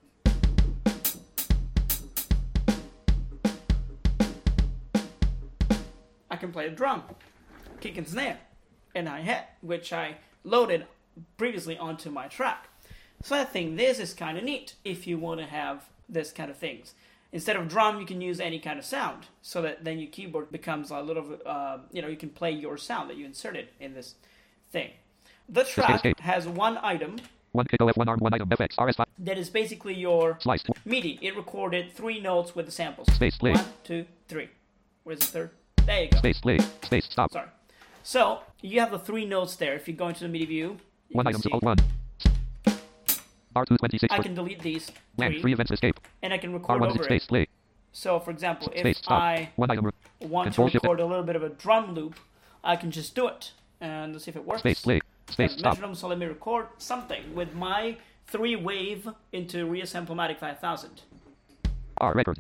I can play a drum, kick and snare, and hi-hat, which I loaded previously onto my track. So I think this is kind of neat if you want to have this kind of things. Instead of drum, you can use any kind of sound, so that then your keyboard becomes a little bit, you can play your sound that you inserted in this thing. The track has 1 item. 1 kick OF1 arm 1 item FX, RS5. That is basically your Sliced. MIDI. It recorded 3 notes with the samples. Space, play. 1, 2, 3. Where's the third? There you go. Space, play. Space, stop. Sorry. So, you have the 3 notes there. If you go into the MIDI view, you 1 can item see. to Alt 1. R226. I can delete these Blank, 3 3, events escape. and I can record R1 over space, it. play. So, for example, if Space, stop. I 1 item. want to Control shift. record a little bit of a drum loop, I can just do it. And let's see if it works. Space, play. Space, Have stop. metronome, so let me record something with my 3-wave into Reassemblematics 5000. R record.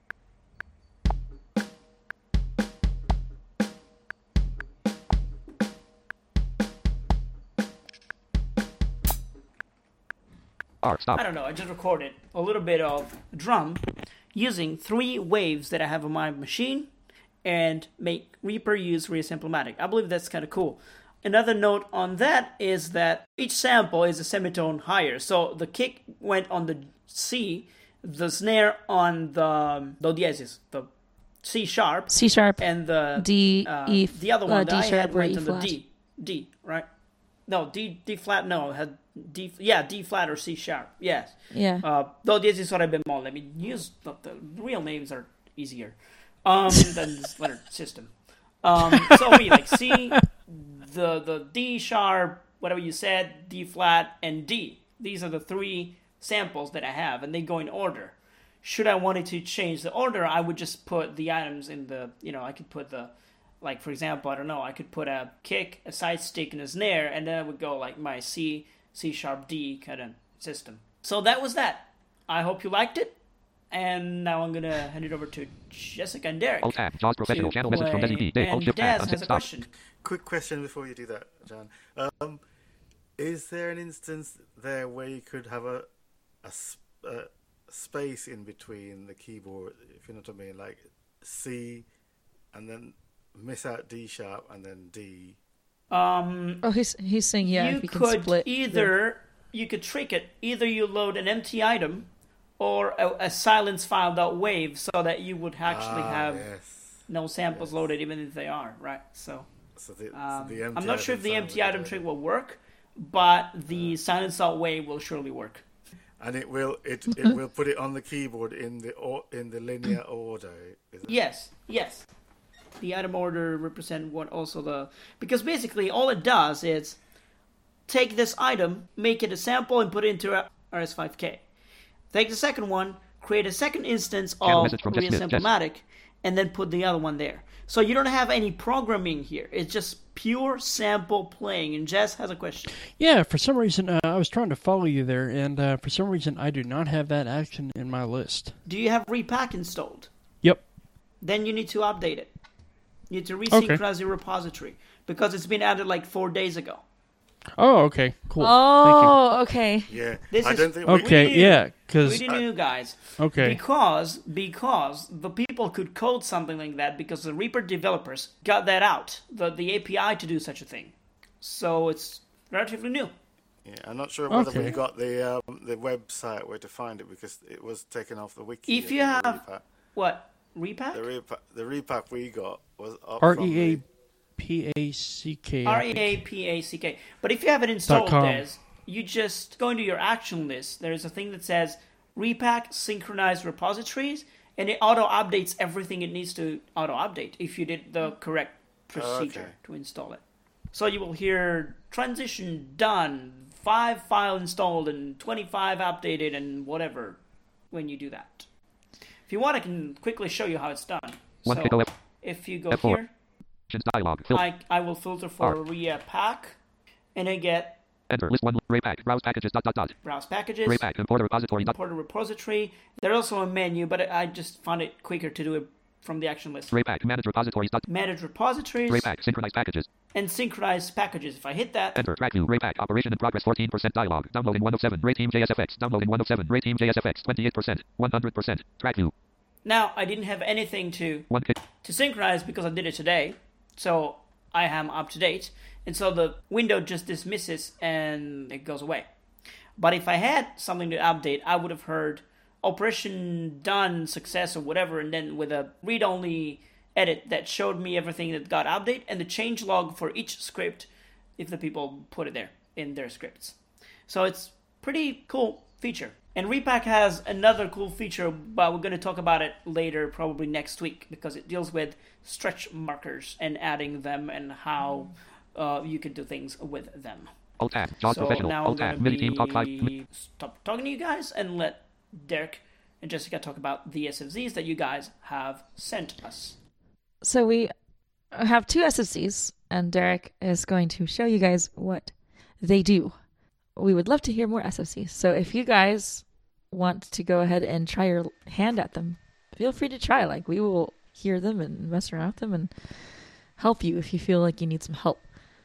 R, stop. I don't know, I just recorded a little bit of drum using 3 waves that I have on my machine and make Reaper use Reassemblematics. I believe that's kind of cool. Another note on that is that each sample is a semitone higher. So the kick went on the C, the snare on the do diesis, the C sharp, C sharp, and the D, E, the other one D that I sharp had or went E on the flat. D, right? No, D flat. No, it had D flat or C sharp. Yes. Yeah. Do diesis or bemol. I mean, use the real names are easier than this letter system. So we like C, the D sharp, whatever you said, D flat, and D. These are the 3 samples that I have, and they go in order. Should I wanted to change the order, I would just put the items in the, I could put the, like for example, I don't know, I could put a kick, a side stick, and a snare, and then I would go like my C sharp, D kind of system. So that was that. I hope you liked it. And now I'm going to hand it over to Jessica and Derek. Alt tab. JAWS professional channel message from Desi. Day. Alt And shift tab. Daz has a Stop. question. Quick question before you do that, John. Is there an instance there where you could have a space in between the keyboard, if you know what I mean, like C, and then miss out D sharp and then D? Oh, he's saying You if you can could split. you could trick it. Either you load an empty item or a silence file.wave so that you would actually have Yes. no samples loaded even if they are, right? So So the empty I'm not sure if the item empty sound item would trick will work, but the silence.wave will surely work. and it will put it on the keyboard in the linear order. Is it? Yes. The item order represent what also because basically all it does is take this item, make it a sample, and put it into RS5K. Take the second one, create a second instance Channel of message from Jess Smith. Reassemblematics, and then put the other one there. So you don't have any programming here. It's just pure sample playing. And Jess has a question. Yeah, for some reason, I was trying to follow you there, and for some reason, I do not have that action in my list. Do you have Repack installed? Yep. Then you need to update it. You need to resynchronize your repository because it's been added like 4 days ago. Oh, okay. Cool. Oh, okay. Yeah. This I is- don't think Thank you. Okay, We knew. yeah, because... We knew, guys. Okay. Because the people could code something like that because the Reaper developers got that out, the API to do such a thing. So it's relatively new. Yeah, I'm not sure whether Okay. we got the website where to find it because it was taken off the wiki. If you have Repack. what Repack? The repack we got was up REA Reapack. Reapack. But if you have it installed, .com. Des, you just go into your action list. There's a thing that says Repack synchronized repositories, and it auto-updates everything it needs to auto-update if you did the correct procedure to install it. So you will hear transition done, 5 file installed, and 25 updated, and whatever when you do that. If you want, I can quickly show you how it's done. One So, pickle if you go F4. here, dialog. I will filter for Reapack, and I get Enter list 1. Repack. Browse packages. ... browse packages, Repack. Import a repository. import a repository. There's also a menu, but I just found it quicker to do it from the action list. Repack. Manage repositories. Manage repositories Repack. Synchronize packages. and synchronize packages. If I hit that, Enter. Track view. Repack. Operation in progress. 14% dialog. Downloading 1 of 7. Rate team JSFX. Downloading 1 of 7. Rate team JSFX. 28%. 100%. Track view. now I didn't have anything to 1 kick. synchronize because I did it today, so I am up to date, and so the window just dismisses and it goes away. But if I had something to update, I would have heard operation done, success, or whatever, and then with a read-only edit that showed me everything that got updated and the change log for each script if the people put it there in their scripts. So it's pretty cool feature. And Repack has another cool feature, but we're going to talk about it later, probably next week, because it deals with stretch markers and adding them and how you can do things with them. Alt tab. JAWS So professional. now Alt I'm tab. going Mini team talk 5. to stop talking to you guys and let Derek and Jessica talk about the SFZs that you guys have sent us. So we have 2 SFCs, and Derek is going to show you guys what they do. We would love to hear more SFCs. So if you guys want to go ahead and try your hand at them, feel free to try. Like, we will hear them and mess around with them and help you if you feel like you need some help.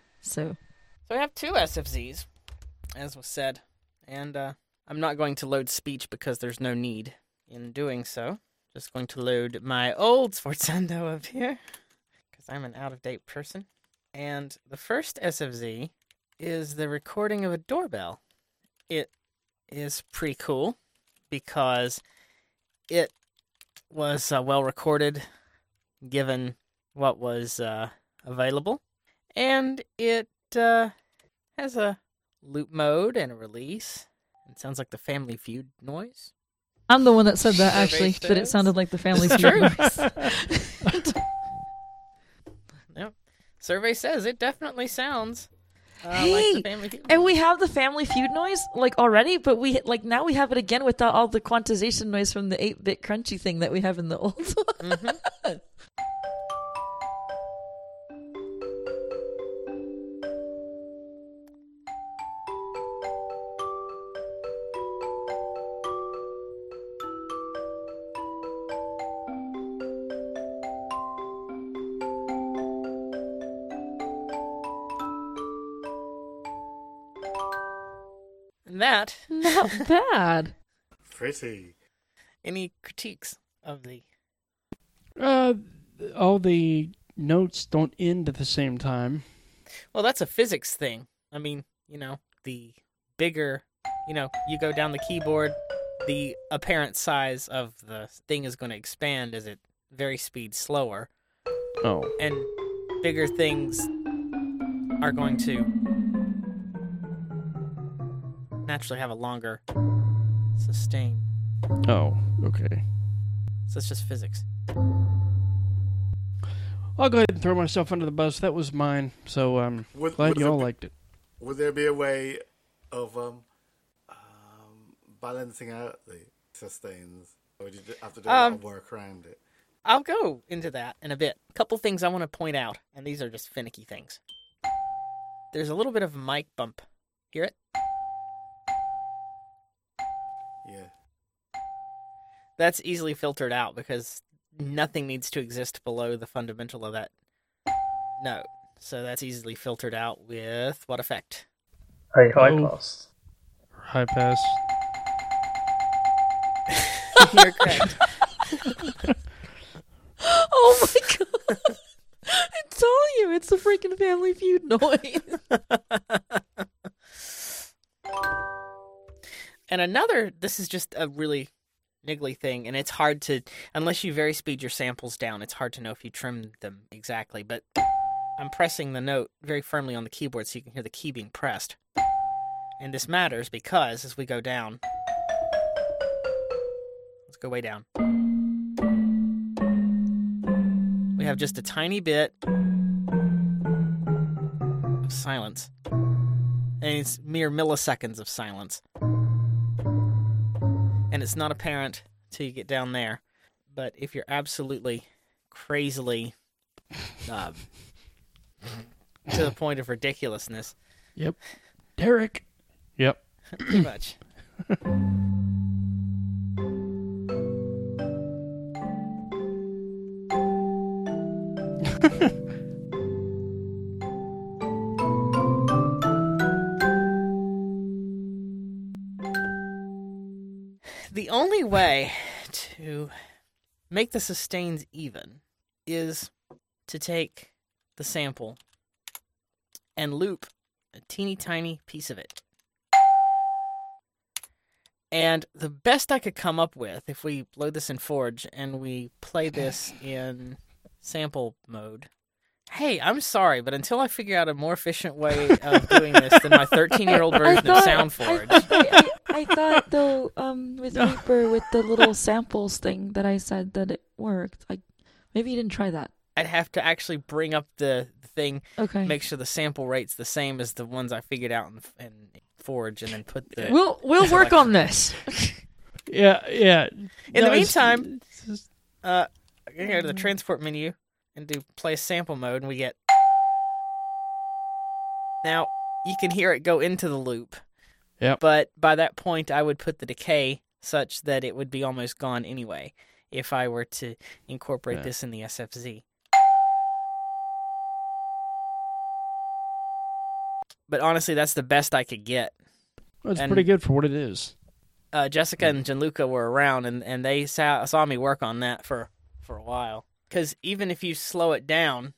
So I have 2 SFZs, as was said, and I'm not going to load speech because there's no need in doing so. Just going to load my old Sforzando up here, because I'm an out-of-date person. And the first SFZ is the recording of a doorbell. It is pretty cool, because it was well recorded, given what was available. And it has a loop mode and a release. It sounds like the Family Feud noise. I'm the one that said that, actually, Survey that it says. sounded like the Family It's Feud true. noise. Yep. Survey says it definitely sounds like Hey, the Family Feud. And we have the Family Feud noise, like, already, but we, like, now we have it again without all the quantization noise from the 8-bit crunchy thing that we have in the old one. Mhm. And that, Not bad. Pretty. any critiques of the... All the notes don't end at the same time. Well, that's a physics thing. I mean, the bigger, you go down the keyboard, the apparent size of the thing is going to expand as it vary speed slower. Oh. And bigger things are going to naturally have a longer sustain. Oh, okay. So it's just physics. I'll go ahead and throw myself under the bus. That was mine, so Would- glad would you all it be- liked it. Would there be a way of balancing out the sustains, or did you have to do a lot of work around it? I'll go into that in a bit. A couple things I want to point out, and these are just finicky things. There's a little bit of a mic bump. Hear it? Yeah. That's easily filtered out because nothing needs to exist below the fundamental of that note. So that's easily filtered out with what effect? High Oh. pass. High pass. You're correct. Oh my god. I'm telling you, it's the freaking Family Feud noise. And another, this is just a really niggly thing, and it's hard to, unless you very speed your samples down, it's hard to know if you trimmed them exactly. But I'm pressing the note very firmly on the keyboard so you can hear the key being pressed. And this matters because as we go down, let's go way down. We have just a tiny bit of silence. And it's mere milliseconds of silence. And it's not apparent till you get down there. But if you're absolutely crazily to the point of ridiculousness. Yep. Derek. Yep. Pretty much. The only way to make the sustains even is to take the sample and loop a teeny tiny piece of it. And the best I could come up with, if we load this in Forge and we play this in sample mode. Hey, I'm sorry, but until I figure out a more efficient way of doing this than my 13-year-old version of SoundForge. I thought though, with Reaper, with the little samples thing that I said that it worked. Maybe you didn't try that. I'd have to actually bring up the thing, Okay. make sure the sample rate's the same as the ones I figured out in Forge, and then put the. We'll work on this. Yeah. In the meantime, I can go to the transport menu and do play sample mode, and we get. Now you can hear it go into the loop. Yep. But by that point, I would put the decay such that it would be almost gone anyway if I were to incorporate this in the SFZ. But honestly, that's the best I could get. Well, it's And- pretty good for what it is. Jessica and Gianluca were around, and they saw me work on that for a while. Because even if you slow it down,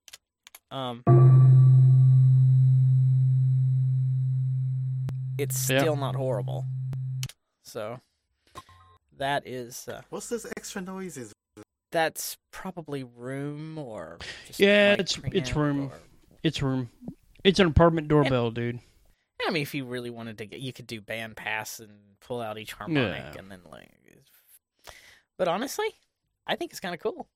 it's still not horrible. So that is What's this extra noises? that's probably room or just Yeah, mic it's preamp room. or- It's room. It's an apartment doorbell, dude. I mean, if you really wanted to get, you could do band pass and pull out each harmonic Yeah. and then like. But honestly, I think it's kind of cool.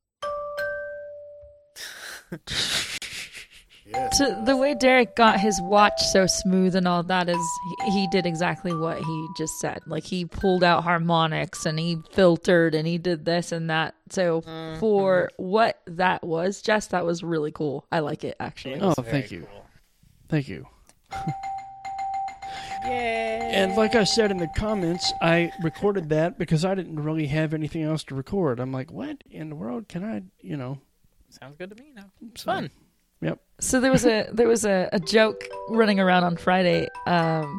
Yeah. So the way Derek got his watch so smooth and all that is he did exactly what he just said. Like he pulled out harmonics and he filtered and he did this and that. So for what that was, Jess, that was really cool. I like it actually. It Oh, was thank very you. cool. Thank you. Yay! And like I said in the comments, I recorded that because I didn't really have anything else to record. I'm like, what in the world can I, Sounds good to me now. It's So- fun. Yep. So there was a joke running around on Friday. The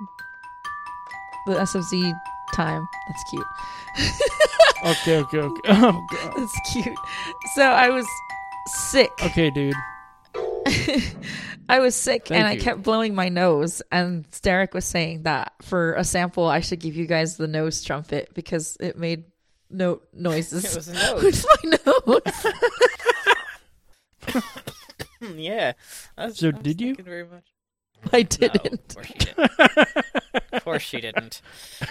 SFZ time. That's cute. Okay. Oh, God. That's cute. So I was sick. Okay, dude. I was sick Thank and I you. kept blowing my nose. And Derek was saying that for a sample, I should give you guys the nose trumpet because it made no noises It was a nose. with my nose. Yeah. So did you? Thank you very much. I No, didn't. of course you didn't. Of course you didn't.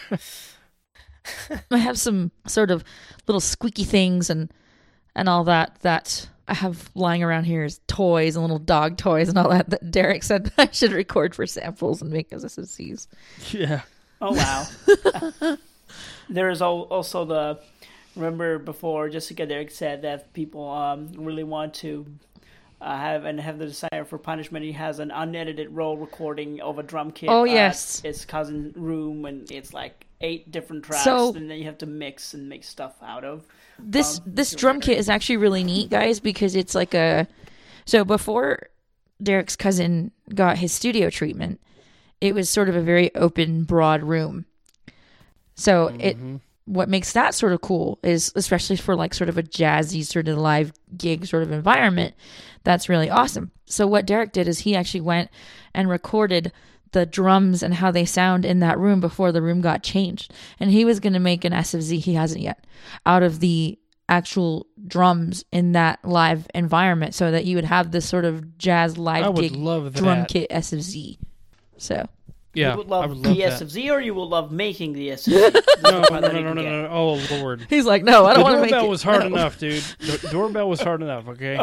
I have some sort of little squeaky things and all that I have lying around here is toys and little dog toys and all that Derek said I should record for samples and make as SSCs. Yeah. Oh wow. There is also the. Remember before Jessica Derek said that people really want to have the desire for punishment. He has an unedited roll recording of a drum kit. Oh, at yes. his cousin's room, and it's like 8 different tracks, So- and then you have to mix and make stuff out of. This drum kit is actually really neat, guys, because it's like so before Derek's cousin got his studio treatment, it was sort of a very open, broad room. So what makes that sort of cool is, especially for like sort of a jazzy sort of live gig sort of environment, that's really awesome. So what Derek did is he actually went and recorded the drums and how they sound in that room before the room got changed. And he was going to make an SFZ, he hasn't yet, out of the actual drums in that live environment so that you would have this sort of jazz live I would gig love drum that. kit SFZ. So Yeah, You would I love would the love that. SFZ, or you will love making the SFZ? No. Oh, Lord. he's like, no, I The don't want to make it. doorbell was hard No. enough, dude. The doorbell was hard enough, okay?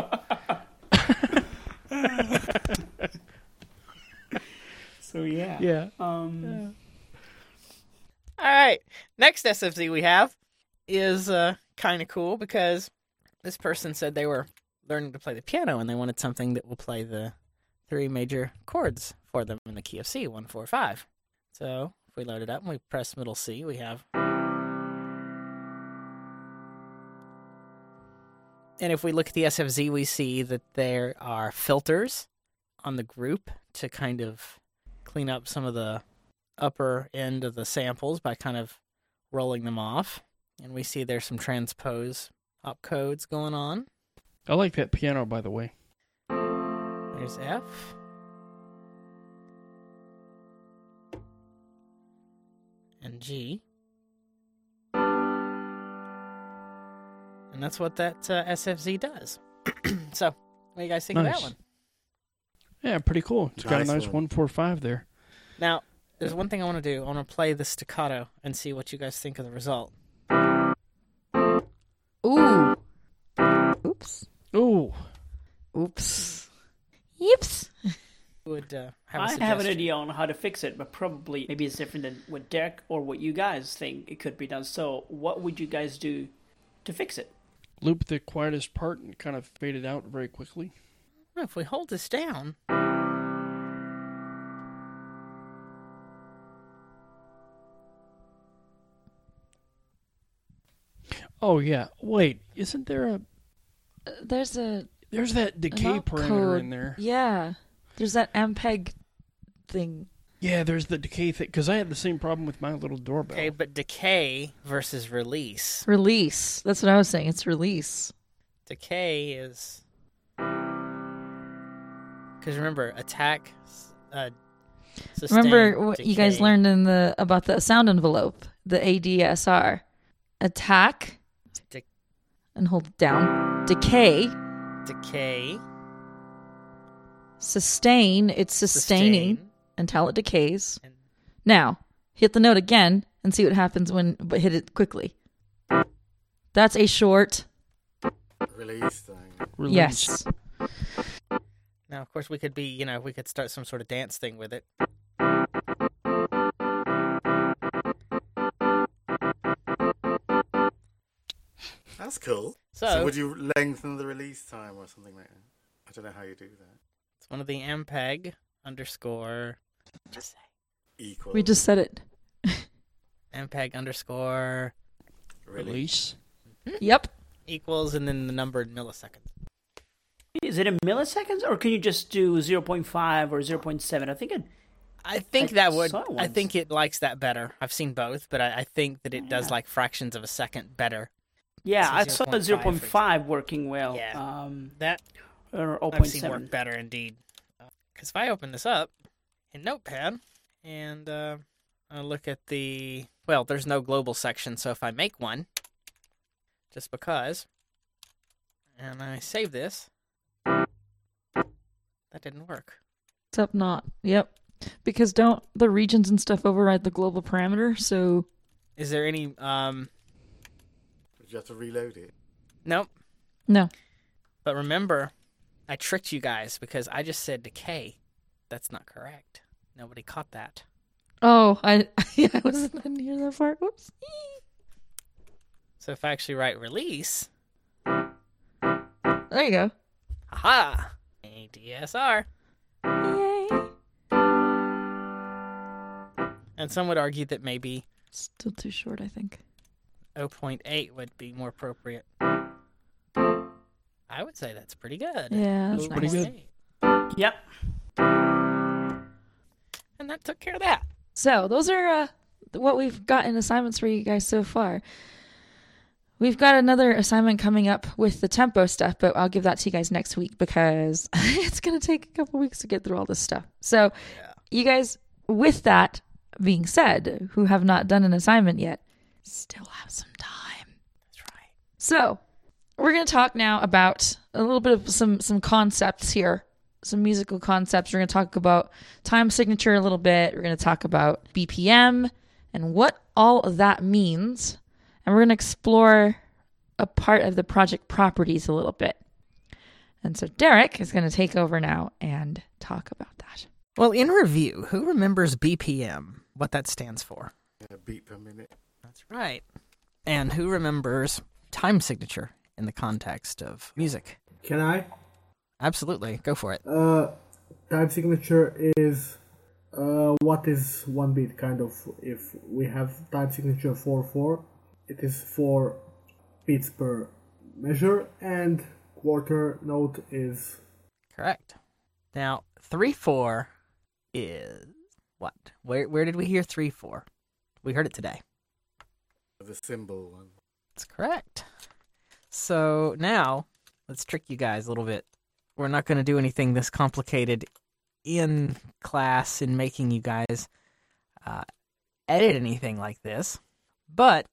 So yeah. Yeah. All right. Next SFZ we have is kind of cool because this person said they were learning to play the piano and they wanted something that will play the 3 major chords for them in the key of C, 1, 4, 5. So if we load it up and we press middle C, we have. And if we look at the SFZ, we see that there are filters on the group to kind of clean up some of the upper end of the samples by kind of rolling them off. And we see there's some transpose opcodes going on. I like that piano, by the way. There's F. And G. And that's what that SFZ does. So, what do you guys think of that Nice. one? Yeah, pretty cool. It's got a Nice nice one. 145 there. Now, there's one thing I want to do. I want to play the staccato and see what you guys think of the result. Ooh. Oops. Ooh. Oops. Yips. Who would have a I have an suggestion? idea on how to fix it, but probably maybe it's different than what Derek or what you guys think it could be done. So, what would you guys do to fix it? Loop the quietest part and kind of fade it out very quickly. If we hold this down, Oh, yeah. Wait, isn't there a... There's There's that decay an parameter opcode. in there. Yeah. There's that MPEG thing. Yeah, there's the decay thing. Because I had the same problem with my little doorbell. okay, but decay versus release. Release. That's what I was saying. It's release. Decay is because remember attack, sustain, Remember what you guys decay. learned in the about the sound envelope, the ADSR. Attack Dec- and hold it down. Decay. decay, Sustain. It's sustaining sustain, until it decays. and Now, hit the note again and see what happens but hit it quickly. That's a short. Release thing. Release. Yes. now of course we could be we could start some sort of dance thing with it. That's cool. So, So would you lengthen the release time or something like that? I don't know how you do that. it's one of the MPEG underscore. Just say Equal. We just said it. MPEG underscore Release. Yep. equals and then the number in milliseconds. Is it in milliseconds, or can you just do 0.5 or 0.7? I think I that would. saw it I once. think it likes that better. I've seen both, but I think that it does Yeah. like fractions of a second better. Yeah, So I saw the 0.5 0.5 working well. Yeah. Or That I've seen 0.7. work better indeed. Because if I open this up in Notepad and I look at there's no global section, so if I make one, just because, and I save this, that didn't work. Except not. Yep. Because don't the regions and stuff override the global parameter? So Is there any? Would you have to reload it? Nope. no. But remember, I tricked you guys because I just said decay. That's not correct. Nobody caught that. Oh, I wasn't near that part. Whoops. So if I actually write release, There you go. aha, ADSR. Yay. And some would argue that maybe Still too short, I think. 0.8 would be more appropriate. I would say that's pretty good. Yeah, that's That's pretty nice. good. Yep. And that took care of that. So those are what we've got in assignments for you guys so far. We've got another assignment coming up with the tempo stuff, but I'll give that to you guys next week because it's going to take a couple weeks to get through all this stuff. So you guys, with that being said, who have not done an assignment yet, still have some time. That's right. So we're going to talk now about a little bit of some concepts here, some musical concepts. We're going to talk about time signature a little bit. We're going to talk about BPM and what all of that means. And we're going to explore a part of the project properties a little bit. And so Derek is going to take over now and talk about that. Well, in review, who remembers BPM, what that stands for? A beat per minute. That's right. And who remembers time signature in the context of music? Can I? Absolutely. Go for it. Time signature is what is one beat, kind of. If we have time signature 4/4, it is 4 beats per measure, and quarter note is... Correct. Now, 3/4 is what? Where did we hear 3/4? We heard it today. The symbol one. That's correct. So now, let's trick you guys a little bit. We're not going to do anything this complicated in class in making you guys edit anything like this. But,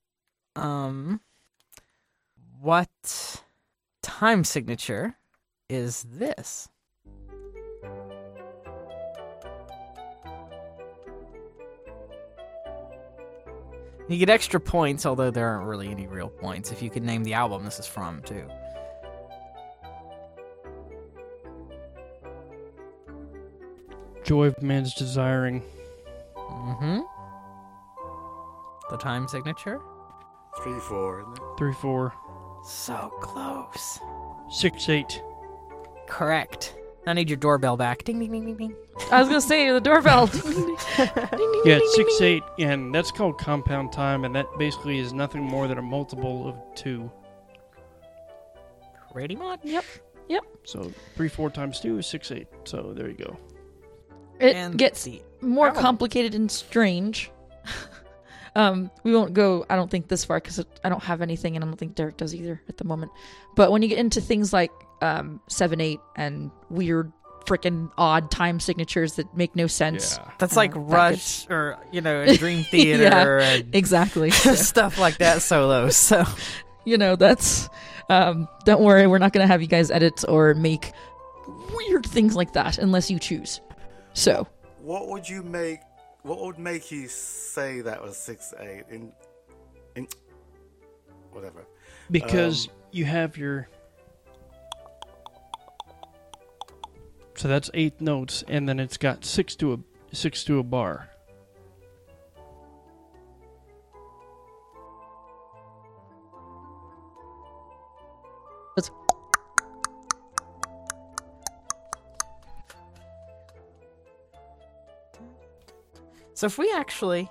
what time signature is this? You get extra points, although there aren't really any real points, if you can name the album this is from, too. Joy of Man's Desiring. Mm-hmm. The time signature? 3/4, isn't it? 3/4. So close. 6/8. Correct. I need your doorbell back. Ding, ding, ding, ding, ding. I was going to say the doorbell. Yeah, it's 6/8, and that's called compound time, and that basically is nothing more than a multiple of 2. Pretty much. Yep. So 3/4 times 2 is 6/8. So there you go. It And gets the more album. complicated and strange. We won't go, I don't think, this far because I don't have anything, and I don't think Derek does either at the moment. But when you get into things like 7/8 and weird, freaking odd time signatures that make no sense, Yeah. That's like that Rush or, Dream Theater and exactly. stuff like that solos. So, That's don't worry, we're not going to have you guys edit or make weird things like that unless you choose. So, What would make you say that was 6/8 in whatever? Because you have your... So that's 8 notes, and then it's got 6 to a bar. so if we actually,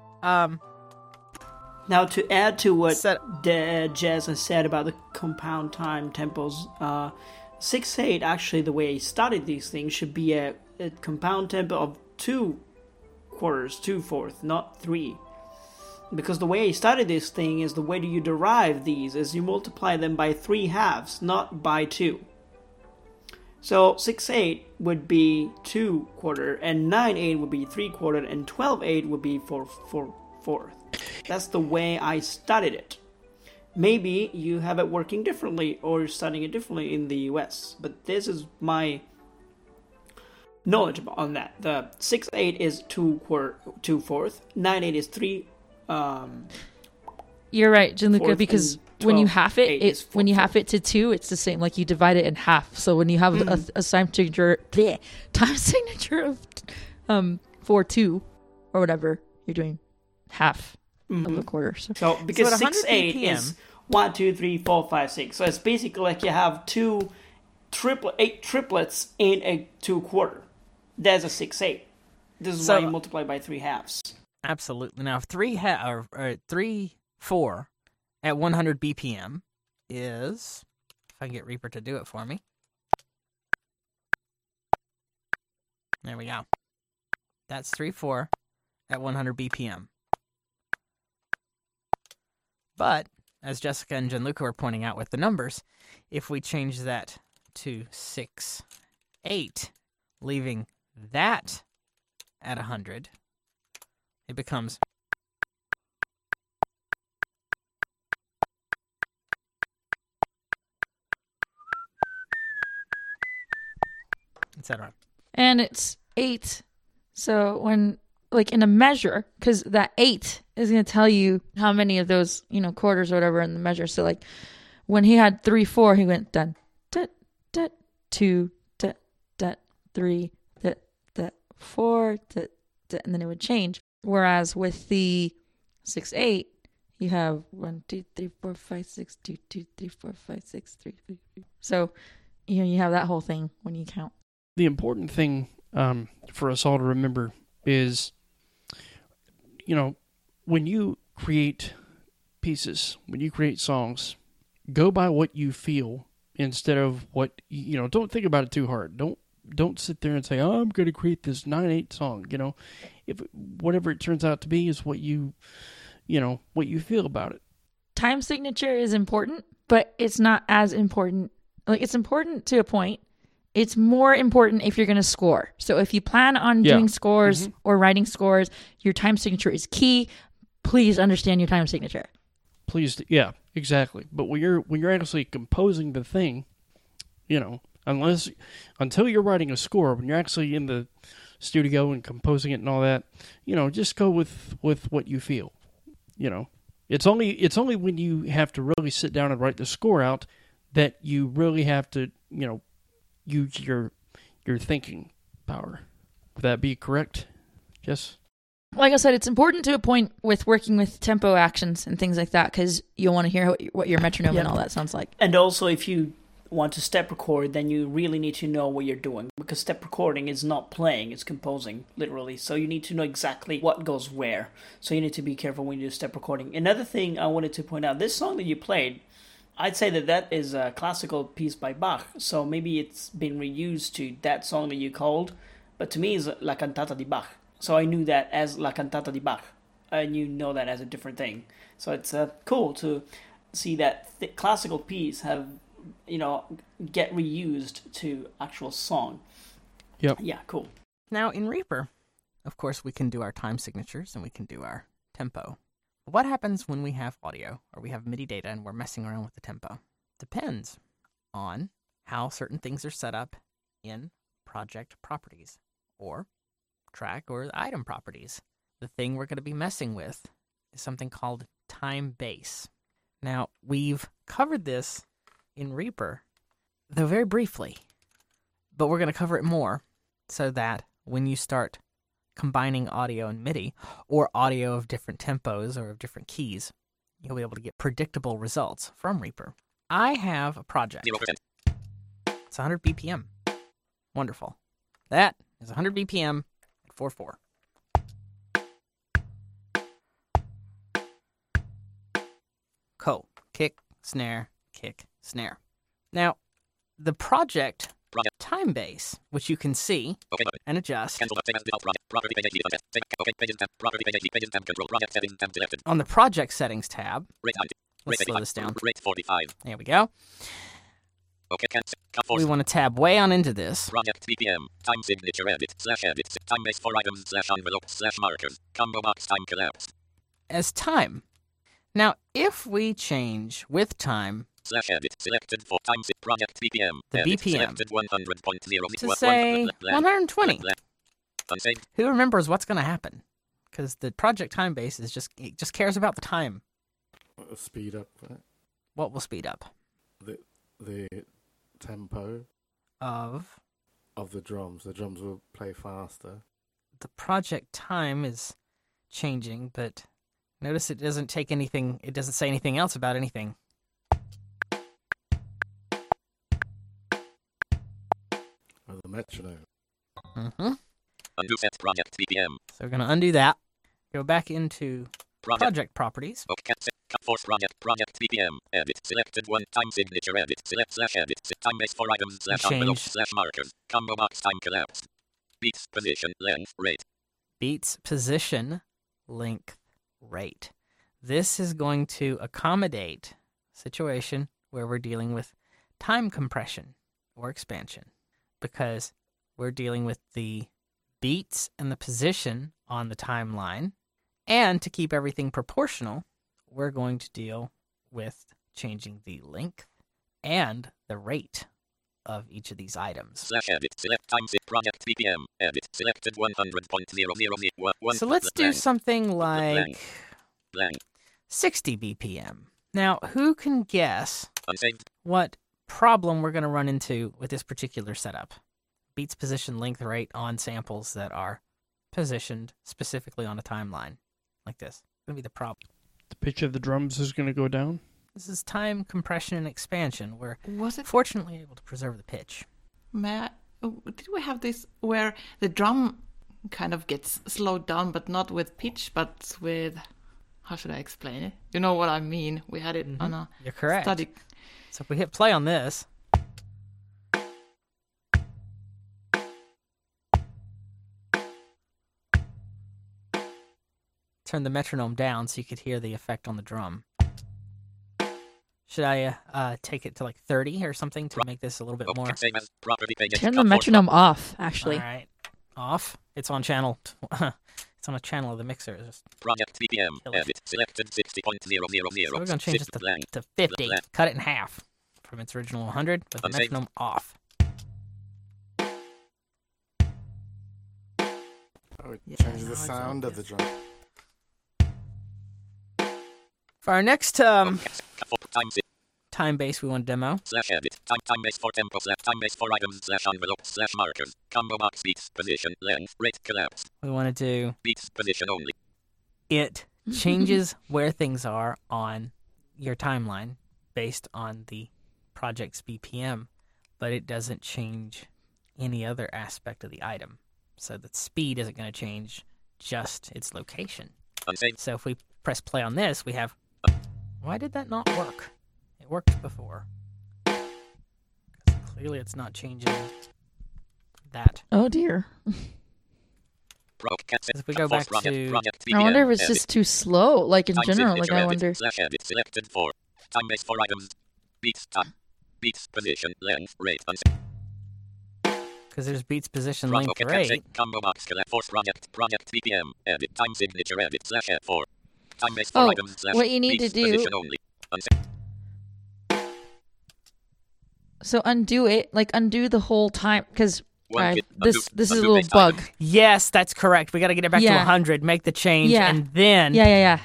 Now, to add to what Set- Jazz has said about the compound time tempos, 6/8, actually, the way he started these things, should be a compound tempo of 2 quarters, 2/4, not 3. Because the way he started this thing is the way you derive these is you multiply them by 3 halves, not by 2. So 6/8 would be 2/4, and 9/8 would be 3/4, and 12/8 would be 4/4. That's the way I studied it. Maybe you have it working differently or you're studying it differently in the US, but this is my knowledge on that. The 6/8 is 2/4, 9/8 is 3. you're right, Gianluca, Fourth because and when you 12, half it, 8 is when you 4/4. half it to 2, it's the same. Like you divide it in half. So when you have a time signature, time signature of 4/2 or whatever, you're doing half of a quarter. So So because at 100 6/8 BPM, is 1, 2, 3, 4, 5, 6. So it's basically like you have 8 triplets in a 2/4. That's a 6/8. This is So- why you multiply by 3 halves. absolutely. Now, 3/4 at 100 BPM is, if I can get Reaper to do it for me. There we go. That's 3/4 at 100 BPM. But, as Jessica and Gianluca were pointing out with the numbers, if we change that to 6/8, leaving that at 100, it becomes etc. And it's 8. So when, like in a measure, because that 8 is going to tell you how many of those, quarters or whatever in the measure. So like when he had 3, 4, he went dun, dun, dun, 2, dun, dun, 3, dun, dun, 4, dun, dun, and then it would change. Whereas with the 6, 8, you have 1, 2, 3, 4, 5, 6, 2, 2, 3, 4, 5, 6, 3, 3, 3. So, you have that whole thing when you count. The important thing for us all to remember is, when you create pieces, when you create songs, go by what you feel instead of what, don't think about it too hard. Don't sit there and say, oh, I'm going to create this 9/8 song. If whatever it turns out to be is what you feel about it. Time signature is important, but it's not as important. Like, it's important to a point. It's more important if you're going to score. So if you plan on doing scores or writing scores, your time signature is key. Please understand your time signature. Please, yeah, exactly. But when you're actually composing the thing, until you're writing a score, when you're actually in the studio and composing it and all that, just go with what you feel. It's only when you have to really sit down and write the score out that you really have to, use your thinking power. Would that be correct? Yes. Like I said, it's important to a point with working with tempo actions and things like that, because you'll want to hear what your metronome and all that sounds like. And also, if you want to step record, then you really need to know what you're doing, because step recording is not playing, it's composing, literally. So you need to know exactly what goes where. So you need to be careful when you do step recording. Another thing I wanted to point out, this song that you played, I'd say that is a classical piece by Bach, so maybe it's been reused to that song that you called, but to me it's La Cantata di Bach. So I knew that as La Cantata di Bach, and you know that as a different thing. So it's cool to see that classical piece have, get reused to actual song. Yep. Yeah, cool. Now, in Reaper, of course, we can do our time signatures and we can do our tempo. What happens when we have audio or we have MIDI data and we're messing around with the tempo? Depends on how certain things are set up in project properties or track or item properties. The thing we're going to be messing with is something called time base. Now, we've covered this in Reaper, though very briefly, but we're going to cover it more so that when you start combining audio and MIDI, or audio of different tempos or of different keys, you'll be able to get predictable results from Reaper. I have a project. 0%. It's 100 BPM. Wonderful. That is 100 BPM at 4/4. Cool. Kick, snare, kick, snare. Now, the project time base, which you can see and adjust. On the project settings tab, let's slow this down. There we go. We want to tab way on into this. Project BPM, time signature edit, /edit, time base for items, /envelope, /markers, combo box time collapsed. As time. Now, if we change with time /edit, selected for time project BPM, the edit, BPM selected 100.0 to say 120. Who remembers what's going to happen? Because the project time base is just cares about the time. Speed up, right? What will speed up? The tempo of the drums. The drums will play faster. The project time is changing, but notice it doesn't take anything. It doesn't say anything else about anything. Or the metronome. Mm-hmm. Undo set project BPM. So we're going to undo that. Go back into project properties. Force project BPM. Edit. Selected one time signature edit. Select /edit. Time base for items /envelope /markers. Combo box time collapsed. Beats, position, length, rate. Beats, position, length, rate. This is going to accommodate a situation where we're dealing with time compression or expansion, because we're dealing with the beats and the position on the timeline, and to keep everything proportional, we're going to deal with changing the length and the rate of each of these items. /edit, select time set project BPM, edit, selected 100.000. So let's do something like Blank. 60 BPM. Now, who can guess Unsaved. what problem we're going to run into with this particular setup? Beats position length rate on samples that are positioned specifically on a timeline like this. It's going to be the problem. The pitch of the drums is going to go down. This is time compression and expansion. We're Was it? fortunately able to preserve the pitch. Did we have this where the drum kind of gets slowed down, but not with pitch, but with, how should I explain it? You know what I mean? We had it on a You're correct. study. So if we hit play on this, turn the metronome down so you could hear the effect on the drum. Should I take it to like 30 or something to make this a little bit more? Same as property page. Turn the metronome off, actually. All right, off. It's on channel. It's on a channel of the mixer. It's just, Project BPM, Kill it. edit, selected 60.000. so we're gonna change this to 50. Cut it in half from its original 100 with the Unsaved. metronome off. Oh, it Yeah, changes now the it's sound of the obvious. drum. For our next Time set. time base we want to demo, /edit, time base for tempo, time base for items, /envelope, /markers, combo box beats, position, length, rate, collapse, we want to do beats, position only. it changes where things are on your timeline based on the project's BPM, but it doesn't change any other aspect of the item. So the speed isn't going to change, just its location. Unsaved. So if we press play on this, we have... Why did that not work? It worked before. 'Cause clearly it's not changing that. Oh dear. If we go back to... I wonder if it's just too slow, like in Time general. Like signature I edit, wonder. /edit, selected for time base for items, beats, time, beats, position, length, rate, Because there's beats, position, length, rate. combo box collapse for project BPM, edit, time signature edit, /edit for time base for Oh, items, what you need to beats, do- position only. Unsaved. So undo it, like undo the whole time, because One hit, this is a undo little base bug. item. Yes, that's correct. We got to get it back to Yeah. 100, make the change, Yeah. and then... Yeah.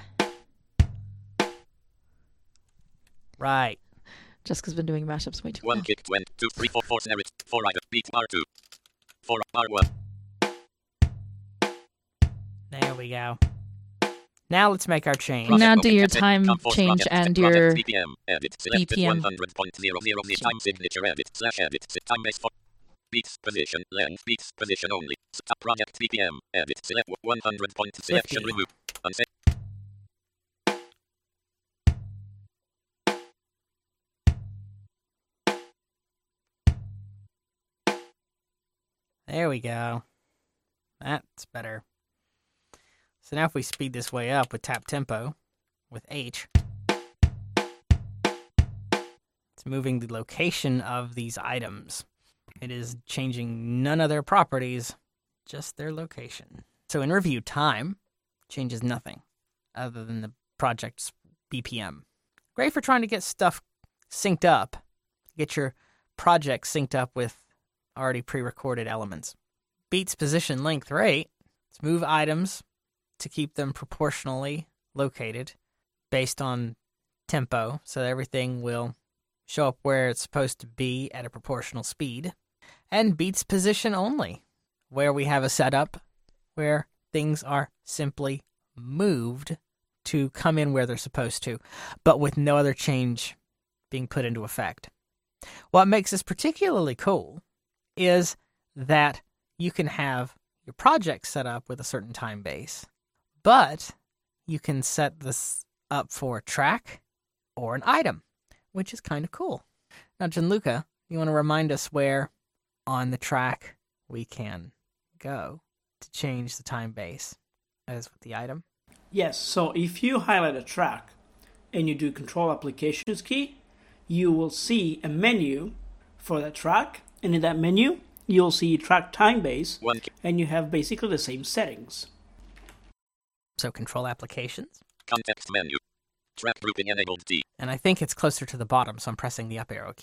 Right. Jessica's been doing mashups way too One long. kick, 1, 2, 3, 4, 4 snare, 4 item, beat, R2, 4, R1. There we go. Now let's make our change. Now Project do your cassette, time come for change project, and project your BPM, edit, selected BPM. 100.00, time signature edit, /edit, time base for beats, position, length, beats, position only, project BPM, edit, select 100 point, selection 50. remove, unsaved. There we go. That's better. So now if we speed this way up with tap tempo, with H, it's moving the location of these items. It is changing none of their properties, just their location. So in review, time changes nothing other than the project's BPM. Great for trying to get stuff synced up, get your project synced up with already pre-recorded elements. Beats, position, length, rate. Let's move items to keep them proportionally located based on tempo, so that everything will show up where it's supposed to be at a proportional speed. And beats, position only, where we have a setup where things are simply moved to come in where they're supposed to, but with no other change being put into effect. What makes this particularly cool is that you can have your project set up with a certain time base, but you can set this up for a track or an item, which is kind of cool. Now, Gianluca, you want to remind us where on the track we can go to change the time base as with the item? Yes, so if you highlight a track and you do Control Applications key, you will see a menu for that track, and in that menu, you'll see track time base, and you have basically the same settings. So Control Applications. Context menu. Track grouping enabled D. And I think it's closer to the bottom, so I'm pressing the up arrow key.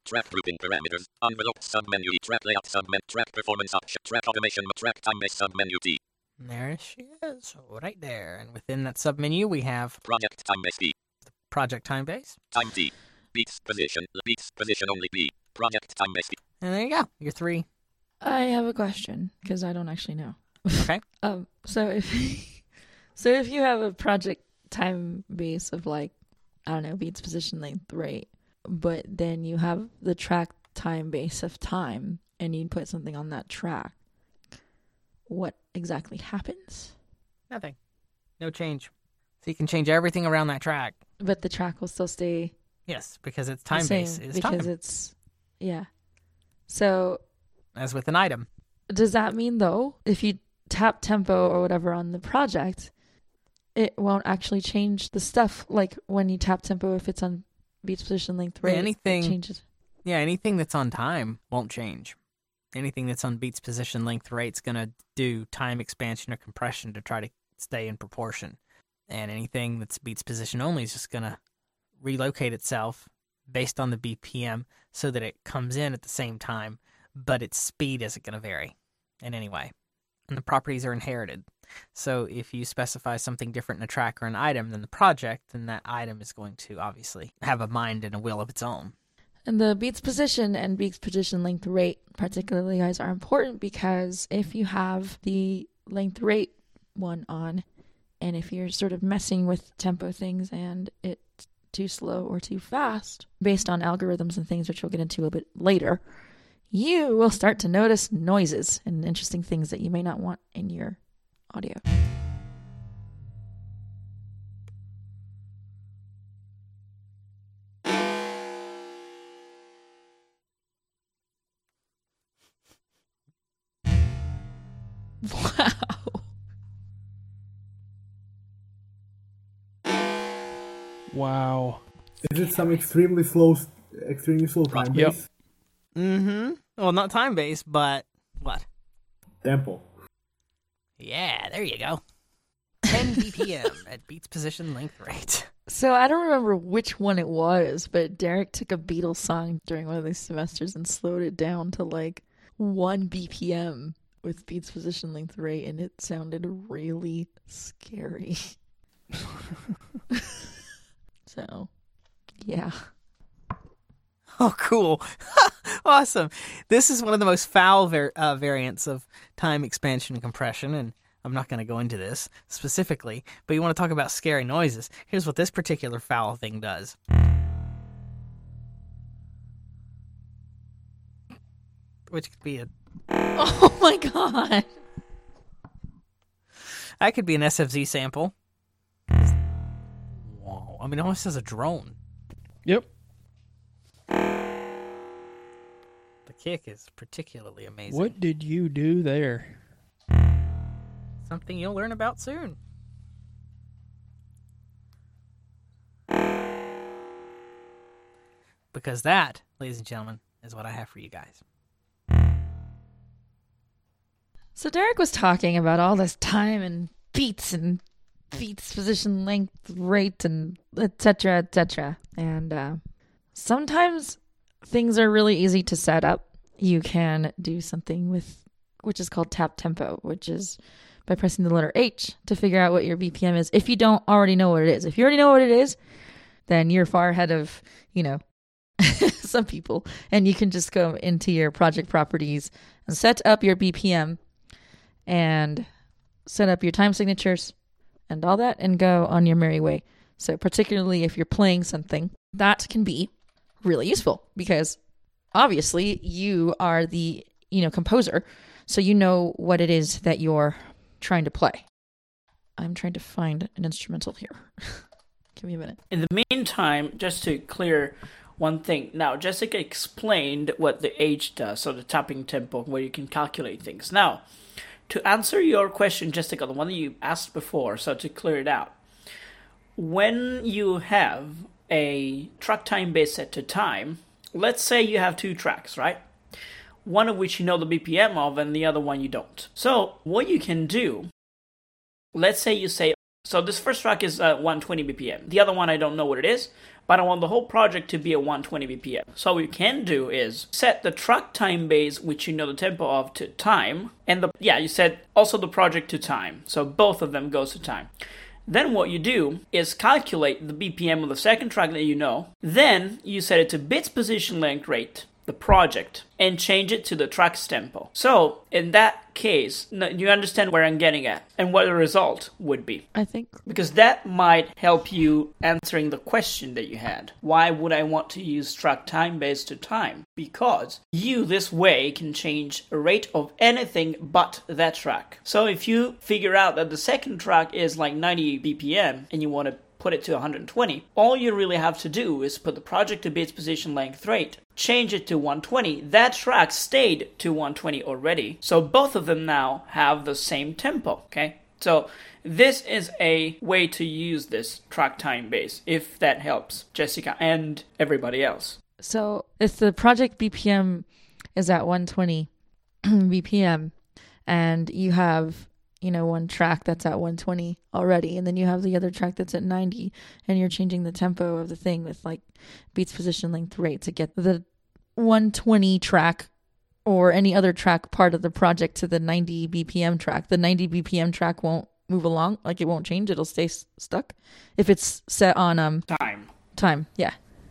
track grouping parameters, envelope submenu E, track layout submenu, track performance option, track automation, track time base submenu T. There she is, right there. And within that submenu, we have Project time base B. project time base. Time D. Beats position only B. Project time base B. And there you go, your 3. I have a question because I don't actually know. Okay. So if you have a project time base of like, I don't know, beats, position, length, rate, but then you have the track time base of time and you put something on that track, what exactly happens? Nothing. No change. So you can change everything around that track. But the track will still stay Yes, because it's the time same base is because time. it's, yeah. So As with an item. does that mean though, if you tap tempo or whatever on the project, it won't actually change the stuff? Like when you tap tempo, if it's on beats, position, length, rate, anything- it changes. Yeah, anything that's on time won't change. Anything that's on beats, position, length, rate's going to do time expansion or compression to try to stay in proportion. And anything that's beats, position only is just going to relocate itself based on the BPM so that it comes in at the same time, but its speed isn't going to vary in any way. And the properties are inherited. So if you specify something different in a track or an item than the project, then that item is going to obviously have a mind and a will of its own. And the beats position and beats position length rate particularly, guys, are important because if you have the length rate one on, and if you're sort of messing with tempo things and it's too slow or too fast, based on algorithms and things which we'll get into a little bit later, you will start to notice noises and interesting things that you may not want in your audio. Wow. Is it some extremely slow time Yep. base? Mm-hmm. Well, not time-based, but what? Tempo. Yeah, there you go. 10 BPM at beats, position, length, rate. So I don't remember which one it was, but Derek took a Beatles song during one of these semesters and slowed it down to like 1 BPM with beats, position, length, rate, and it sounded really scary. So, yeah. Oh, cool. Awesome. This is one of the most foul variants of time expansion and compression, and I'm not going to go into this specifically, but you want to talk about scary noises. Here's what this particular foul thing does. Which could be Oh my god. that could be an SFZ sample. Whoa. I mean, it almost has a drone. Yep. The kick is particularly amazing. What did you do there? Something you'll learn about soon. Because that, ladies and gentlemen, is what I have for you guys. So Derek was talking about all this time and beats, position, length, rate, and etc., etc. And sometimes things are really easy to set up. You can do something which is called tap tempo, which is by pressing the letter H to figure out what your BPM is. If you don't already know what it is. If you already know what it is, then you're far ahead of, some people. And you can just go into your project properties and set up your BPM and set up your time signatures and all that and go on your merry way. So particularly if you're playing something, that can be really useful because obviously you are the, composer. So you know what it is that you're trying to play. I'm trying to find an instrumental here. Give me a minute. In the meantime, just to clear one thing. Now, Jessica explained what the H does, so the tapping tempo, where you can calculate things. Now, to answer your question, Jessica, the one that you asked before, so to clear it out, when you have a track time base set to time, let's say you have 2 tracks, right? One of which you know the BPM of and the other one you don't. So what you can do, let's say you say, so this first track is 120 BPM. The other one I don't know what it is, but I want the whole project to be at 120 BPM. So what you can do is set the track time base, which you know the tempo of, to time, and you set also the project to time. So both of them goes to time. Then what you do is calculate the BPM of the second track that you know. Then you set it to bits position length rate, the project, and change it to the track's tempo. So in that case, you understand where I'm getting at and what the result would be. I think. Because that might help you answering the question that you had. Why would I want to use track time base to time? Because you this way can change a rate of anything but that track. So if you figure out that the second track is like 90 BPM and you want to put it to 120, all you really have to do is put the project to bits position length rate, change it to 120. That track stayed to 120 already. So both of them now have the same tempo, okay? So this is a way to use this track time base, if that helps Jessica and everybody else. So if the project BPM is at 120 BPM and you have, one track that's at 120 already, and then you have the other track that's at 90, and you're changing the tempo of the thing with like beats position length rate to get the 120 track or any other track part of the project to the 90 BPM track. The 90 BPM track won't move along, like it won't change, it'll stay stuck if it's set on time. Yeah.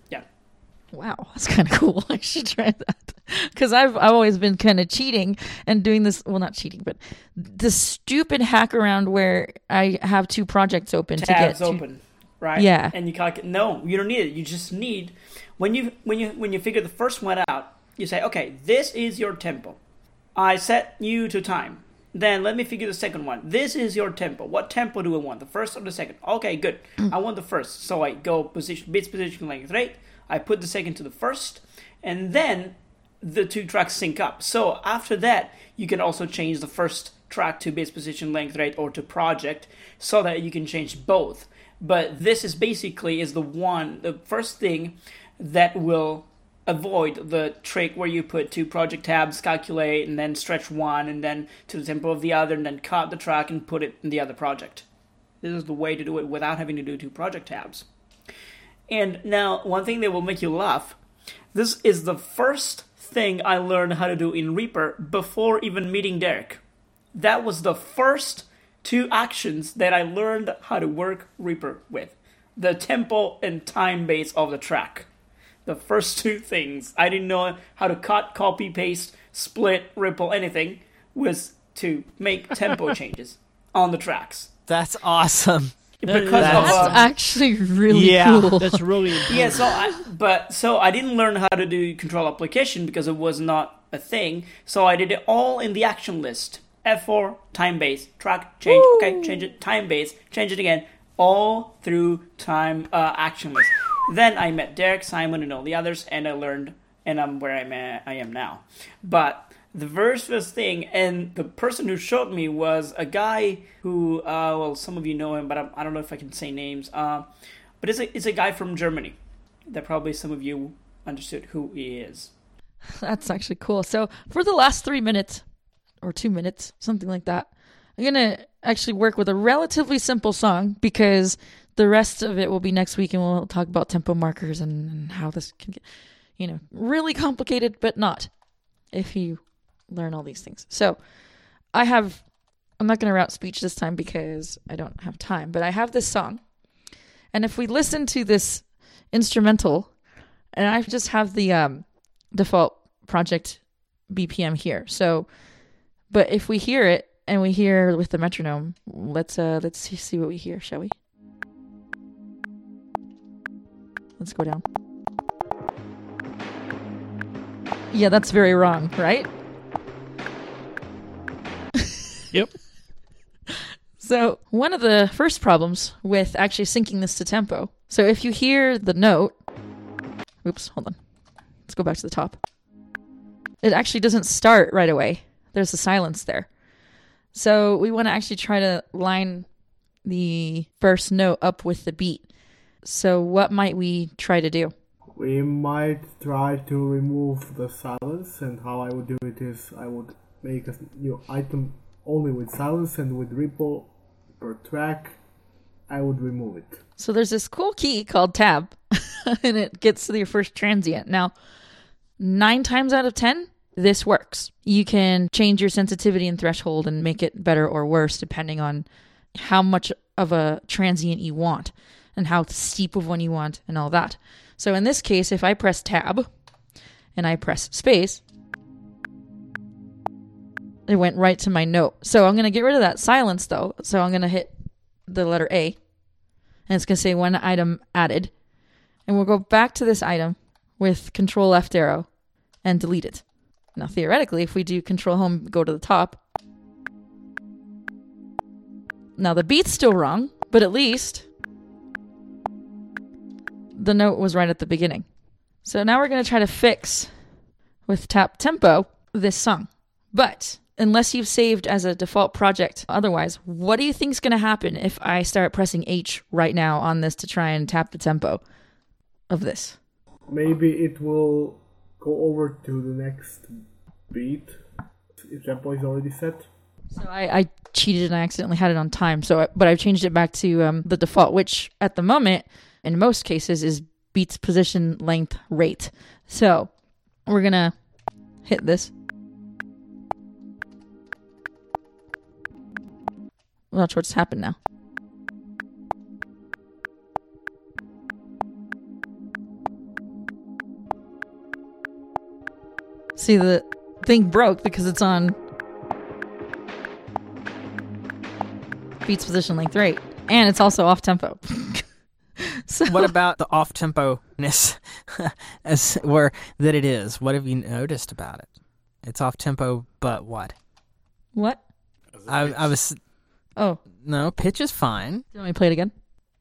Wow, that's kind of cool. I should try that. Because I've always been kind of cheating and doing this, well, not cheating, but the stupid hack around where I have two projects open tabs to get open, right? Yeah. And you calculate. No, you don't need it. You just need when you figure the first one out, you say, okay, this is your tempo. I set you to time. Then let me figure the second one. This is your tempo. What tempo do I want? The first or the second? Okay, good. I want the first. So I go bits position length rate. I put the second to the first, and then the two tracks sync up. So after that, you can also change the first track to bits position length rate or to project, so that you can change both. But this is basically the first thing that will avoid the trick where you put two project tabs, calculate, and then stretch one, and then to the tempo of the other, and then cut the track and put it in the other project. This is the way to do it without having to do two project tabs. And now, one thing that will make you laugh, this is the first thing I learned how to do in Reaper before even meeting Derek. That was the first two actions that I learned how to work Reaper with. The tempo and time base of the track. The first two things. I didn't know how to cut, copy, paste, split, ripple, anything, was to make tempo changes on the tracks. That's awesome. That's actually really cool. That's really important. Yeah, so I didn't learn how to do control application because it was not a thing. So I did it all in the action list. F4, time base, track, change, okay, change it, time base, change it again, all through time action list. Then I met Derek, Simon, and all the others, and I learned, and I'm where I am now. But the very first thing, and the person who showed me was a guy who, some of you know him, but I don't know if I can say names. But it's a guy from Germany that probably some of you understood who he is. That's actually cool. So for the last 3 minutes, or 2 minutes, something like that, I'm going to actually work with a relatively simple song because the rest of it will be next week and we'll talk about tempo markers and how this can get, really complicated, but not if you learn all these things. So I'm not going to route speech this time because I don't have time, but I have this song. And if we listen to this instrumental, and I just have the default project BPM here. So, but if we hear it and we hear with the metronome, let's see what we hear, shall we? Let's go down. Yeah, that's very wrong, right? Yep. So one of the first problems with actually syncing this to tempo. So if you hear the note, oops, hold on. Let's go back to the top. It actually doesn't start right away. There's a silence there. So we want to actually try to line the first note up with the beat. So what might we try to do? We might try to remove the silence, and how I would do it is I would make a new item only with silence and with ripple per track, I would remove it. So there's this cool key called tab, and it gets to your first transient. Now, 9 times out of 10, this works. You can change your sensitivity and threshold and make it better or worse depending on how much of a transient you want and how steep of one you want and all that. So in this case, if I press tab and I press space, it went right to my note. So I'm going to get rid of that silence though. So I'm going to hit the letter A, and it's going to say 1 item added. And we'll go back to this item with control left arrow and delete it. Now theoretically, if we do control home, go to the top. Now the beat's still wrong, but at least the note was right at the beginning. So now we're going to try to fix, with tap tempo, this song. But unless you've saved as a default project otherwise, what do you think is going to happen if I start pressing H right now on this to try and tap the tempo of this? Maybe it will go over to the next beat if tempo is already set. So I cheated and I accidentally had it on time. But I've changed it back to the default, which at the moment, in most cases, is beats position length rate. So we're going to hit this. Watch what's happened now. See, the thing broke because it's on beats position length rate, and it's also off tempo. So what about the off tempo-ness that it is? What have you noticed about it? It's off tempo, but what? What? I was. Oh no, pitch is fine. Do you want me to play it again?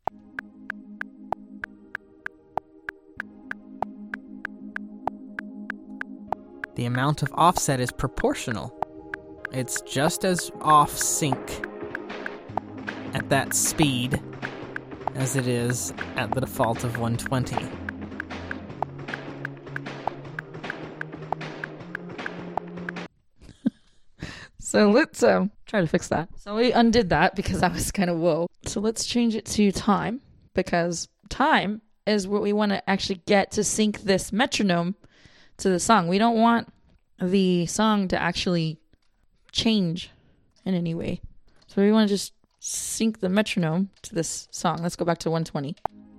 The amount of offset is proportional. It's just as off sync at that speed as it is at the default of 120. So let's try to fix that. So we undid that because I was kind of whoa. So let's change it to time, because time is what we want to actually get to sync this metronome to the song. We don't want the song to actually change in any way. So we want to just sync the metronome to this song. Let's go back to 120.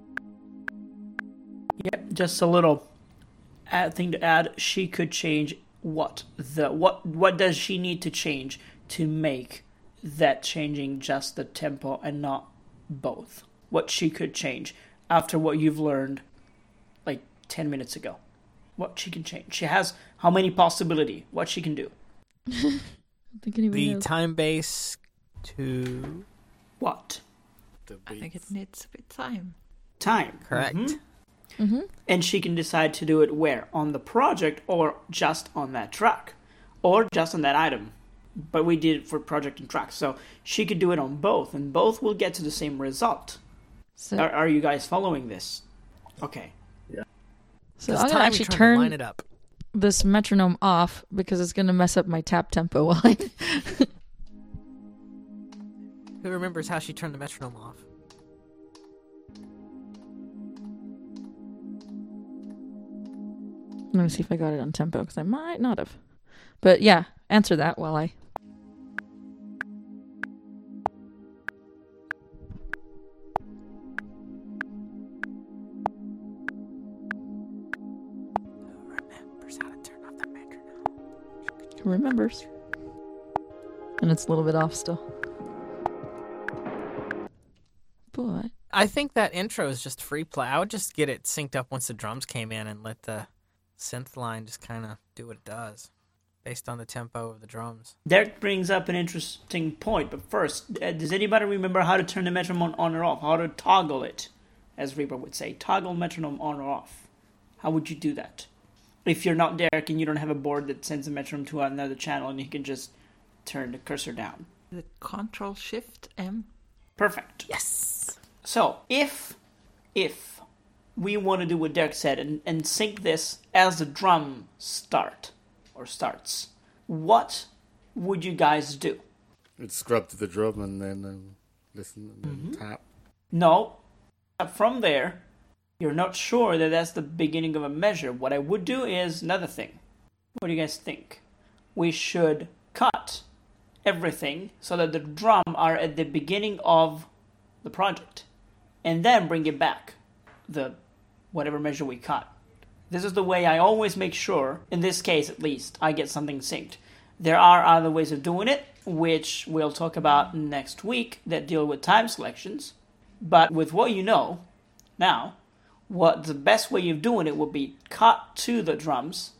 Yep, just a little thing to add. She could change what does she need to change to make that changing just the tempo and not both? What she could change after what you've learned like 10 minutes ago. What she can change. She has how many possibility? What she can do. I think anybody The knows. time base to What? I think it needs a bit time. Time. correct. Mm-hmm. And she can decide to do it where? On the project or just on that track? Or just on that item? But we did it for project and track. So she could do it on both, and both will get to the same result. So, Are you guys following this? Okay. so It's I'm going to time actually we turn to line turn it up. this metronome off because it's going to mess up my tap tempo while I... Who remembers how she turned the metronome off? Let me see if I got it on tempo, because I might not have. But yeah, answer that while I... Remembers how to turn off the metronome. remembers. And it's a little bit off still. But I think that intro is just free play. I would just get it synced up once the drums came in and let the synth line just kind of do what it does based on the tempo of the drums. That brings up an interesting point. But first, does anybody remember how to turn the metronome on or off? How to toggle it, as Reaper would say. Toggle metronome on or off. How would you do that? If you're not Derek and you don't have a board that sends a metronome to another channel and you can just turn the cursor down. The Control Shift M. Perfect. Yes. So, if we want to do what Derek said and sync this as the drum starts, what would you guys do? You'd scrub to the drum and then listen and then tap. No. From there, you're not sure that that's the beginning of a measure. What I would do is another thing. What do you guys think? We should cut everything so that the drum are at the beginning of the project, and then bring it back, the whatever measure we cut. This is the way I always make sure, in this case at least, I get something synced. There are other ways of doing it, which we'll talk about next week, that deal with time selections. But with what you know now, what the best way of doing it would be cut to the drums,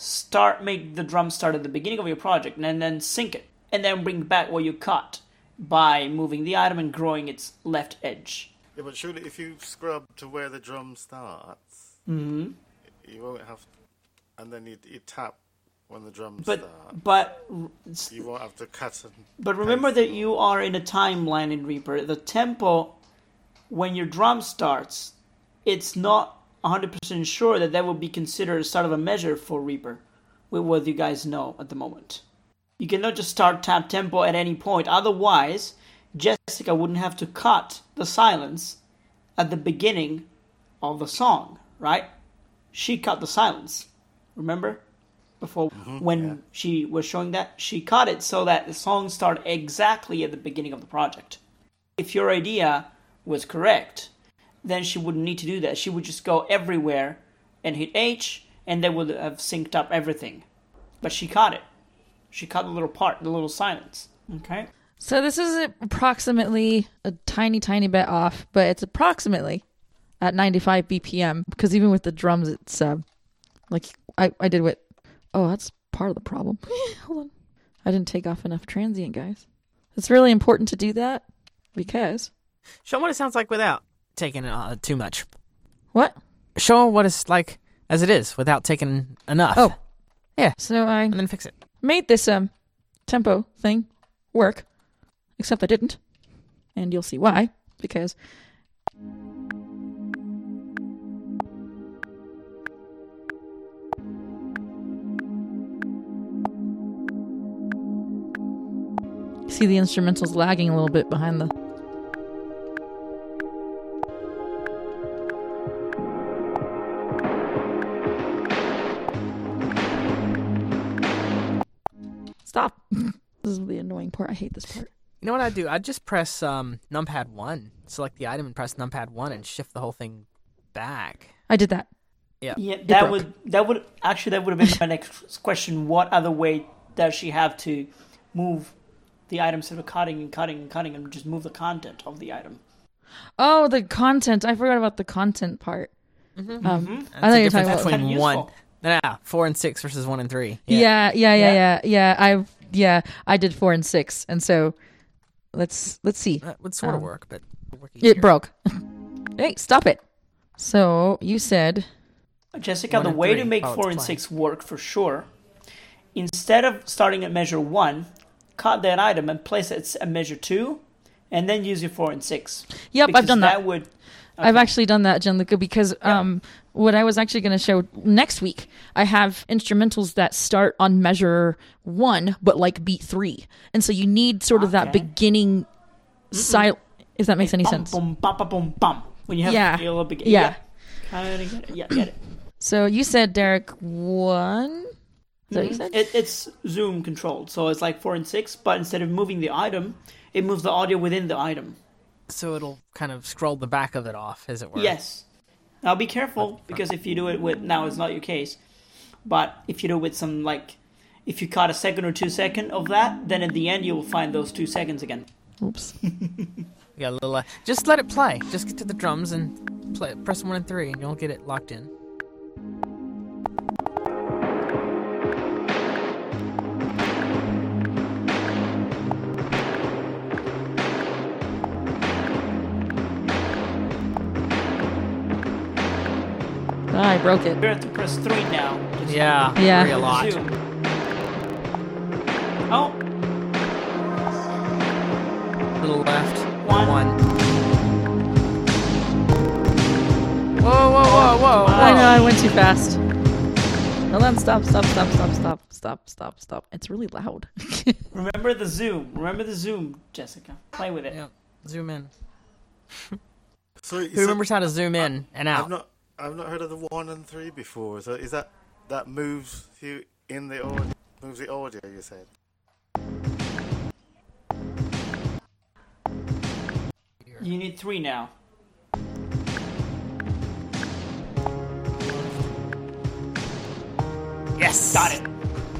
make the drums start at the beginning of your project, and then sync it, and then bring back what you cut by moving the item and growing its left edge. Yeah, but surely if you scrub to where the drum starts, Mm-hmm. you won't have to, and then you tap when the drum But starts. You won't have to cut and But remember that you are in a timeline in Reaper. The tempo, when your drum starts, it's not 100% sure that will be considered a start of a measure for Reaper, with what you guys know at the moment. You cannot just start tap tempo at any point. Otherwise, Jessica wouldn't have to cut the silence at the beginning of the song, right? She cut the silence. Remember? Before, when she was showing that, she cut it so that the song started exactly at the beginning of the project. If your idea was correct, then she wouldn't need to do that. She would just go everywhere and hit H, and they would have synced up everything. But she cut it. She cut the little part, the little silence. Okay? So this is approximately a tiny, tiny bit off, but it's approximately at 95 BPM, because even with the drums, it's like I did what... Oh, that's part of the problem. Hold on. I didn't take off enough transient, guys. It's really important to do that, because... Show 'em what it sounds like without taking too much. What? Show 'em what it's like as it is without taking enough. Oh. Yeah. So I And then fix it. made this tempo thing work, except I didn't. And you'll see why, because... See the instrumentals lagging a little bit behind the... Stop. This is the annoying part. I hate this part. You know what I'd do? I'd just press numpad 1, select the item and press numpad 1 and shift the whole thing back. I did that. Yeah. Yeah, broke. that would have been my next question. What other way does she have to move the item instead of cutting and just move the content of the item? Oh, the content. I forgot about the content part. That's I thought the you were talking difference about... between Kinda 1. useful. Nah, 4 and 6 versus 1 and 3. Yeah. I did 4 and 6, and so let's see. That would sort of work, but it'd work It easier. broke. Hey, stop it. So you said... Jessica, 1 the and way 3 to make while it's 4 and playing. 6 work for sure, instead of starting at measure 1, cut that item and place it at measure 2, and then use your 4 and 6. Yep, Because I've done that. would... I've actually done that, Gianluca, because what I was actually going to show next week, I have instrumentals that start on measure 1, but like beat 3. And so you need sort of that Okay. beginning if that makes any Bum, sense. bum, bum, bum, bum, bum. When you have Yeah. a little beginning. Yeah. Kind of get it. Yeah, get it. So you said, Derek, 1? Is that what you said? It's zoom controlled, so it's like 4 and 6, but instead of moving the item, it moves the audio within the item. So it'll kind of scroll the back of it off, as it were. Yes. Now be careful, because if you do it with... Now, it's not your case, but if you do it with some, like... If you cut a second or 2 seconds of that, then at the end you will find those 2 seconds again. Oops. You got a little, just let it play. Just get to the drums and press 1 and 3, and you'll get it locked in. I broke it. You have to press 3 now. Just Yeah, Yeah. Very a lot. Zoom. Oh, Little left. 1. 1. Whoa. I know, I went too fast. Hold on, stop. It's really loud. Remember the zoom. Remember the zoom, Jessica. Play with it. Yep. Zoom in. So Who remembers how to zoom in and out? I've not heard of the 1 and 3 before. So is that moves you in the audio? Moves the audio, you said. You need 3 now. Yes! Got it.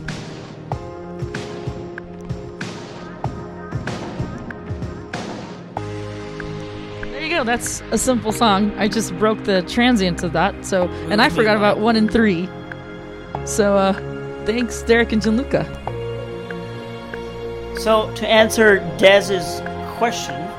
There you go. That's a simple song. I just broke the transient of that. So, and I forgot about 1 and 3. So, thanks, Derek and Gianluca. So, to answer Dez's question,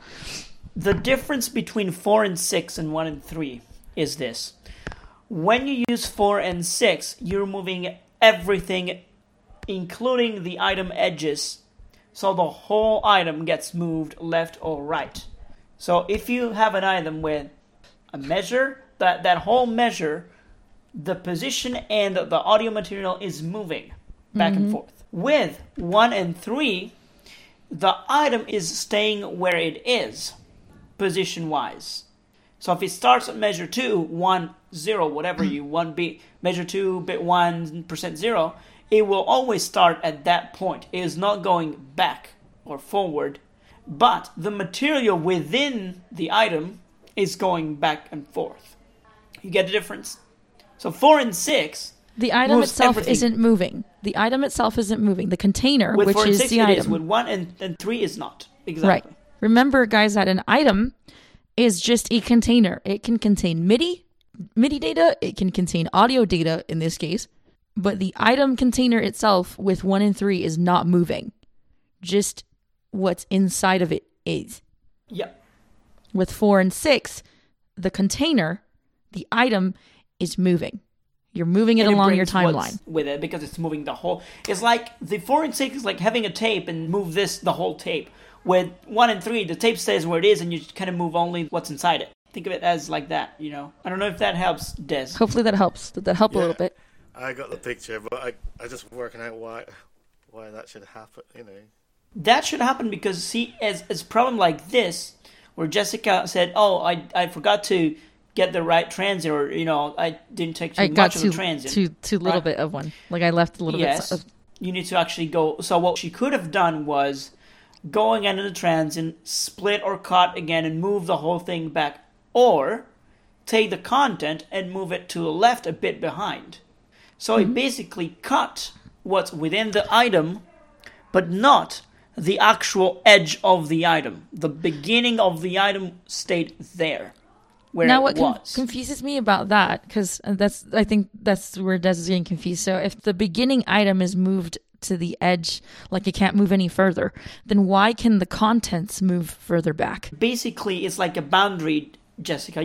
the difference between 4 and 6 and 1 and 3 is this. When you use 4 and 6, you're moving everything, including the item edges, so the whole item gets moved left or right. So if you have an item with a measure, that whole measure, the position and the audio material is moving back and forth. With 1 and 3, the item is staying where it is, position-wise. So if it starts at measure 2, 1, 0, whatever you 1 beat, measure 2, bit 1, percent 0, it will always start at that point. It is not going back or forward, but the material within the item is going back and forth. You get the difference? So 4 and 6... The item itself everything. isn't moving. The item itself isn't moving. The container, With which 4 and is 6 the it item. is. With 1 and 3 is not. Exactly. Right. Remember, guys, that an item is just a container. It can contain MIDI data. It can contain audio data in this case. But the item container itself with 1 and 3 is not moving. Just what's inside of it is. Yep. With 4 and 6, the container, the item, is moving. You're moving it And along your brings timeline. what's with it because it's moving the whole. It's like the 4 and 6 is like having a tape and move the whole tape. With 1 and 3, the tape stays where it is and you kind of move only what's inside it. Think of it as like that, you know. I don't know if that helps, Des. Hopefully that helps. Did that help a little bit? I got the picture, but I just working out why that should happen, you know. That should happen because, see, as a problem like this, where Jessica said, oh, I forgot to get the right transient, or, you know, I didn't take too much of a transient. too little bit of one. Like I left a little Yes, bit. you need to actually go. So what she could have done was going into the transient, split or cut again, and move the whole thing back. Or take the content and move it to the left a bit behind. So it basically cut what's within the item, but not the actual edge of the item. The beginning of the item stayed there, where Now, it what was. confuses me about that, because I think that's where Des is getting confused. So if the beginning item is moved to the edge, like it can't move any further, then why can the contents move further back? Basically, it's like a boundary, Jessica.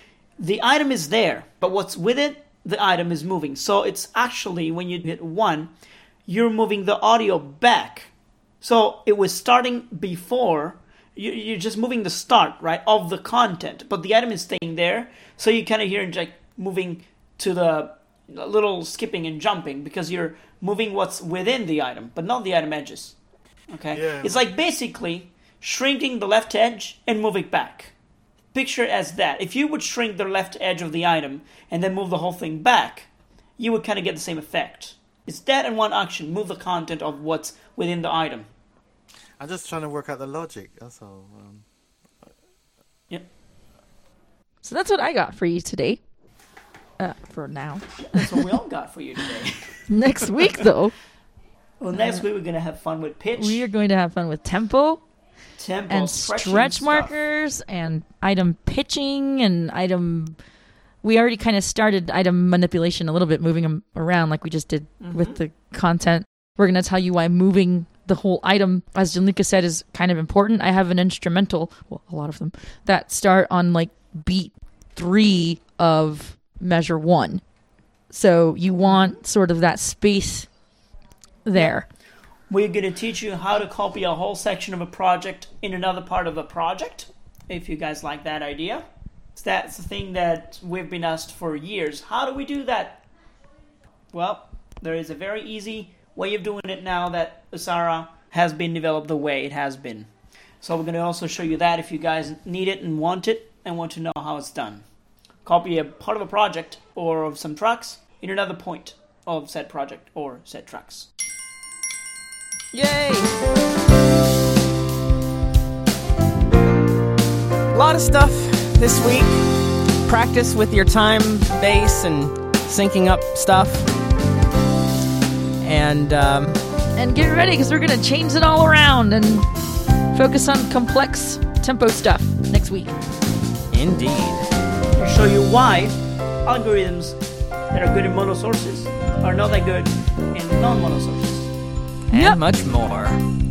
The item is there, but what's with it, the item is moving. So it's actually, when you hit 1, you're moving the audio back. So it was starting before, you're just moving the start, right, of the content, but the item is staying there. So you kind of hear it like moving to the little skipping and jumping because you're moving what's within the item, but not the item edges. Okay? Yeah. It's like basically shrinking the left edge and moving back. Picture it as that. If you would shrink the left edge of the item and then move the whole thing back, you would kind of get the same effect. It's that in one action. Move the content of what's within the item. I'm just trying to work out the logic, that's all. Yep. So that's what I got for you today. For now. That's what we all got for you today. Next week, though, Well, next week we're going to have fun with pitch, we are going to have fun with tempo tempo, and stretching stretch stuff. markers and item pitching and item. We already kind of started item manipulation a little bit, moving them around like we just did with the content. We're going to tell you why moving the whole item, as Gianluca said, is kind of important. I have an instrumental, well, a lot of them, that start on like beat 3 of measure 1. So you want sort of that space there. We're going to teach you how to copy a whole section of a project in another part of a project, if you guys like that idea. So that's the thing that we've been asked for years. How do we do that? Well, there is a very easy way of doing it now that Asara has been developed the way it has been. So we're going to also show you that if you guys need it and want it. and want to know how it's done. Copy a part of a project or of some tracks in another point of said project or said tracks. Yay! A lot of stuff this week. Practice with your time base and syncing up stuff. And get ready, because we're going to change it all around and focus on complex tempo stuff next week. Indeed. To show you why algorithms that are good in mono sources are not that good in non-mono sources. And much more.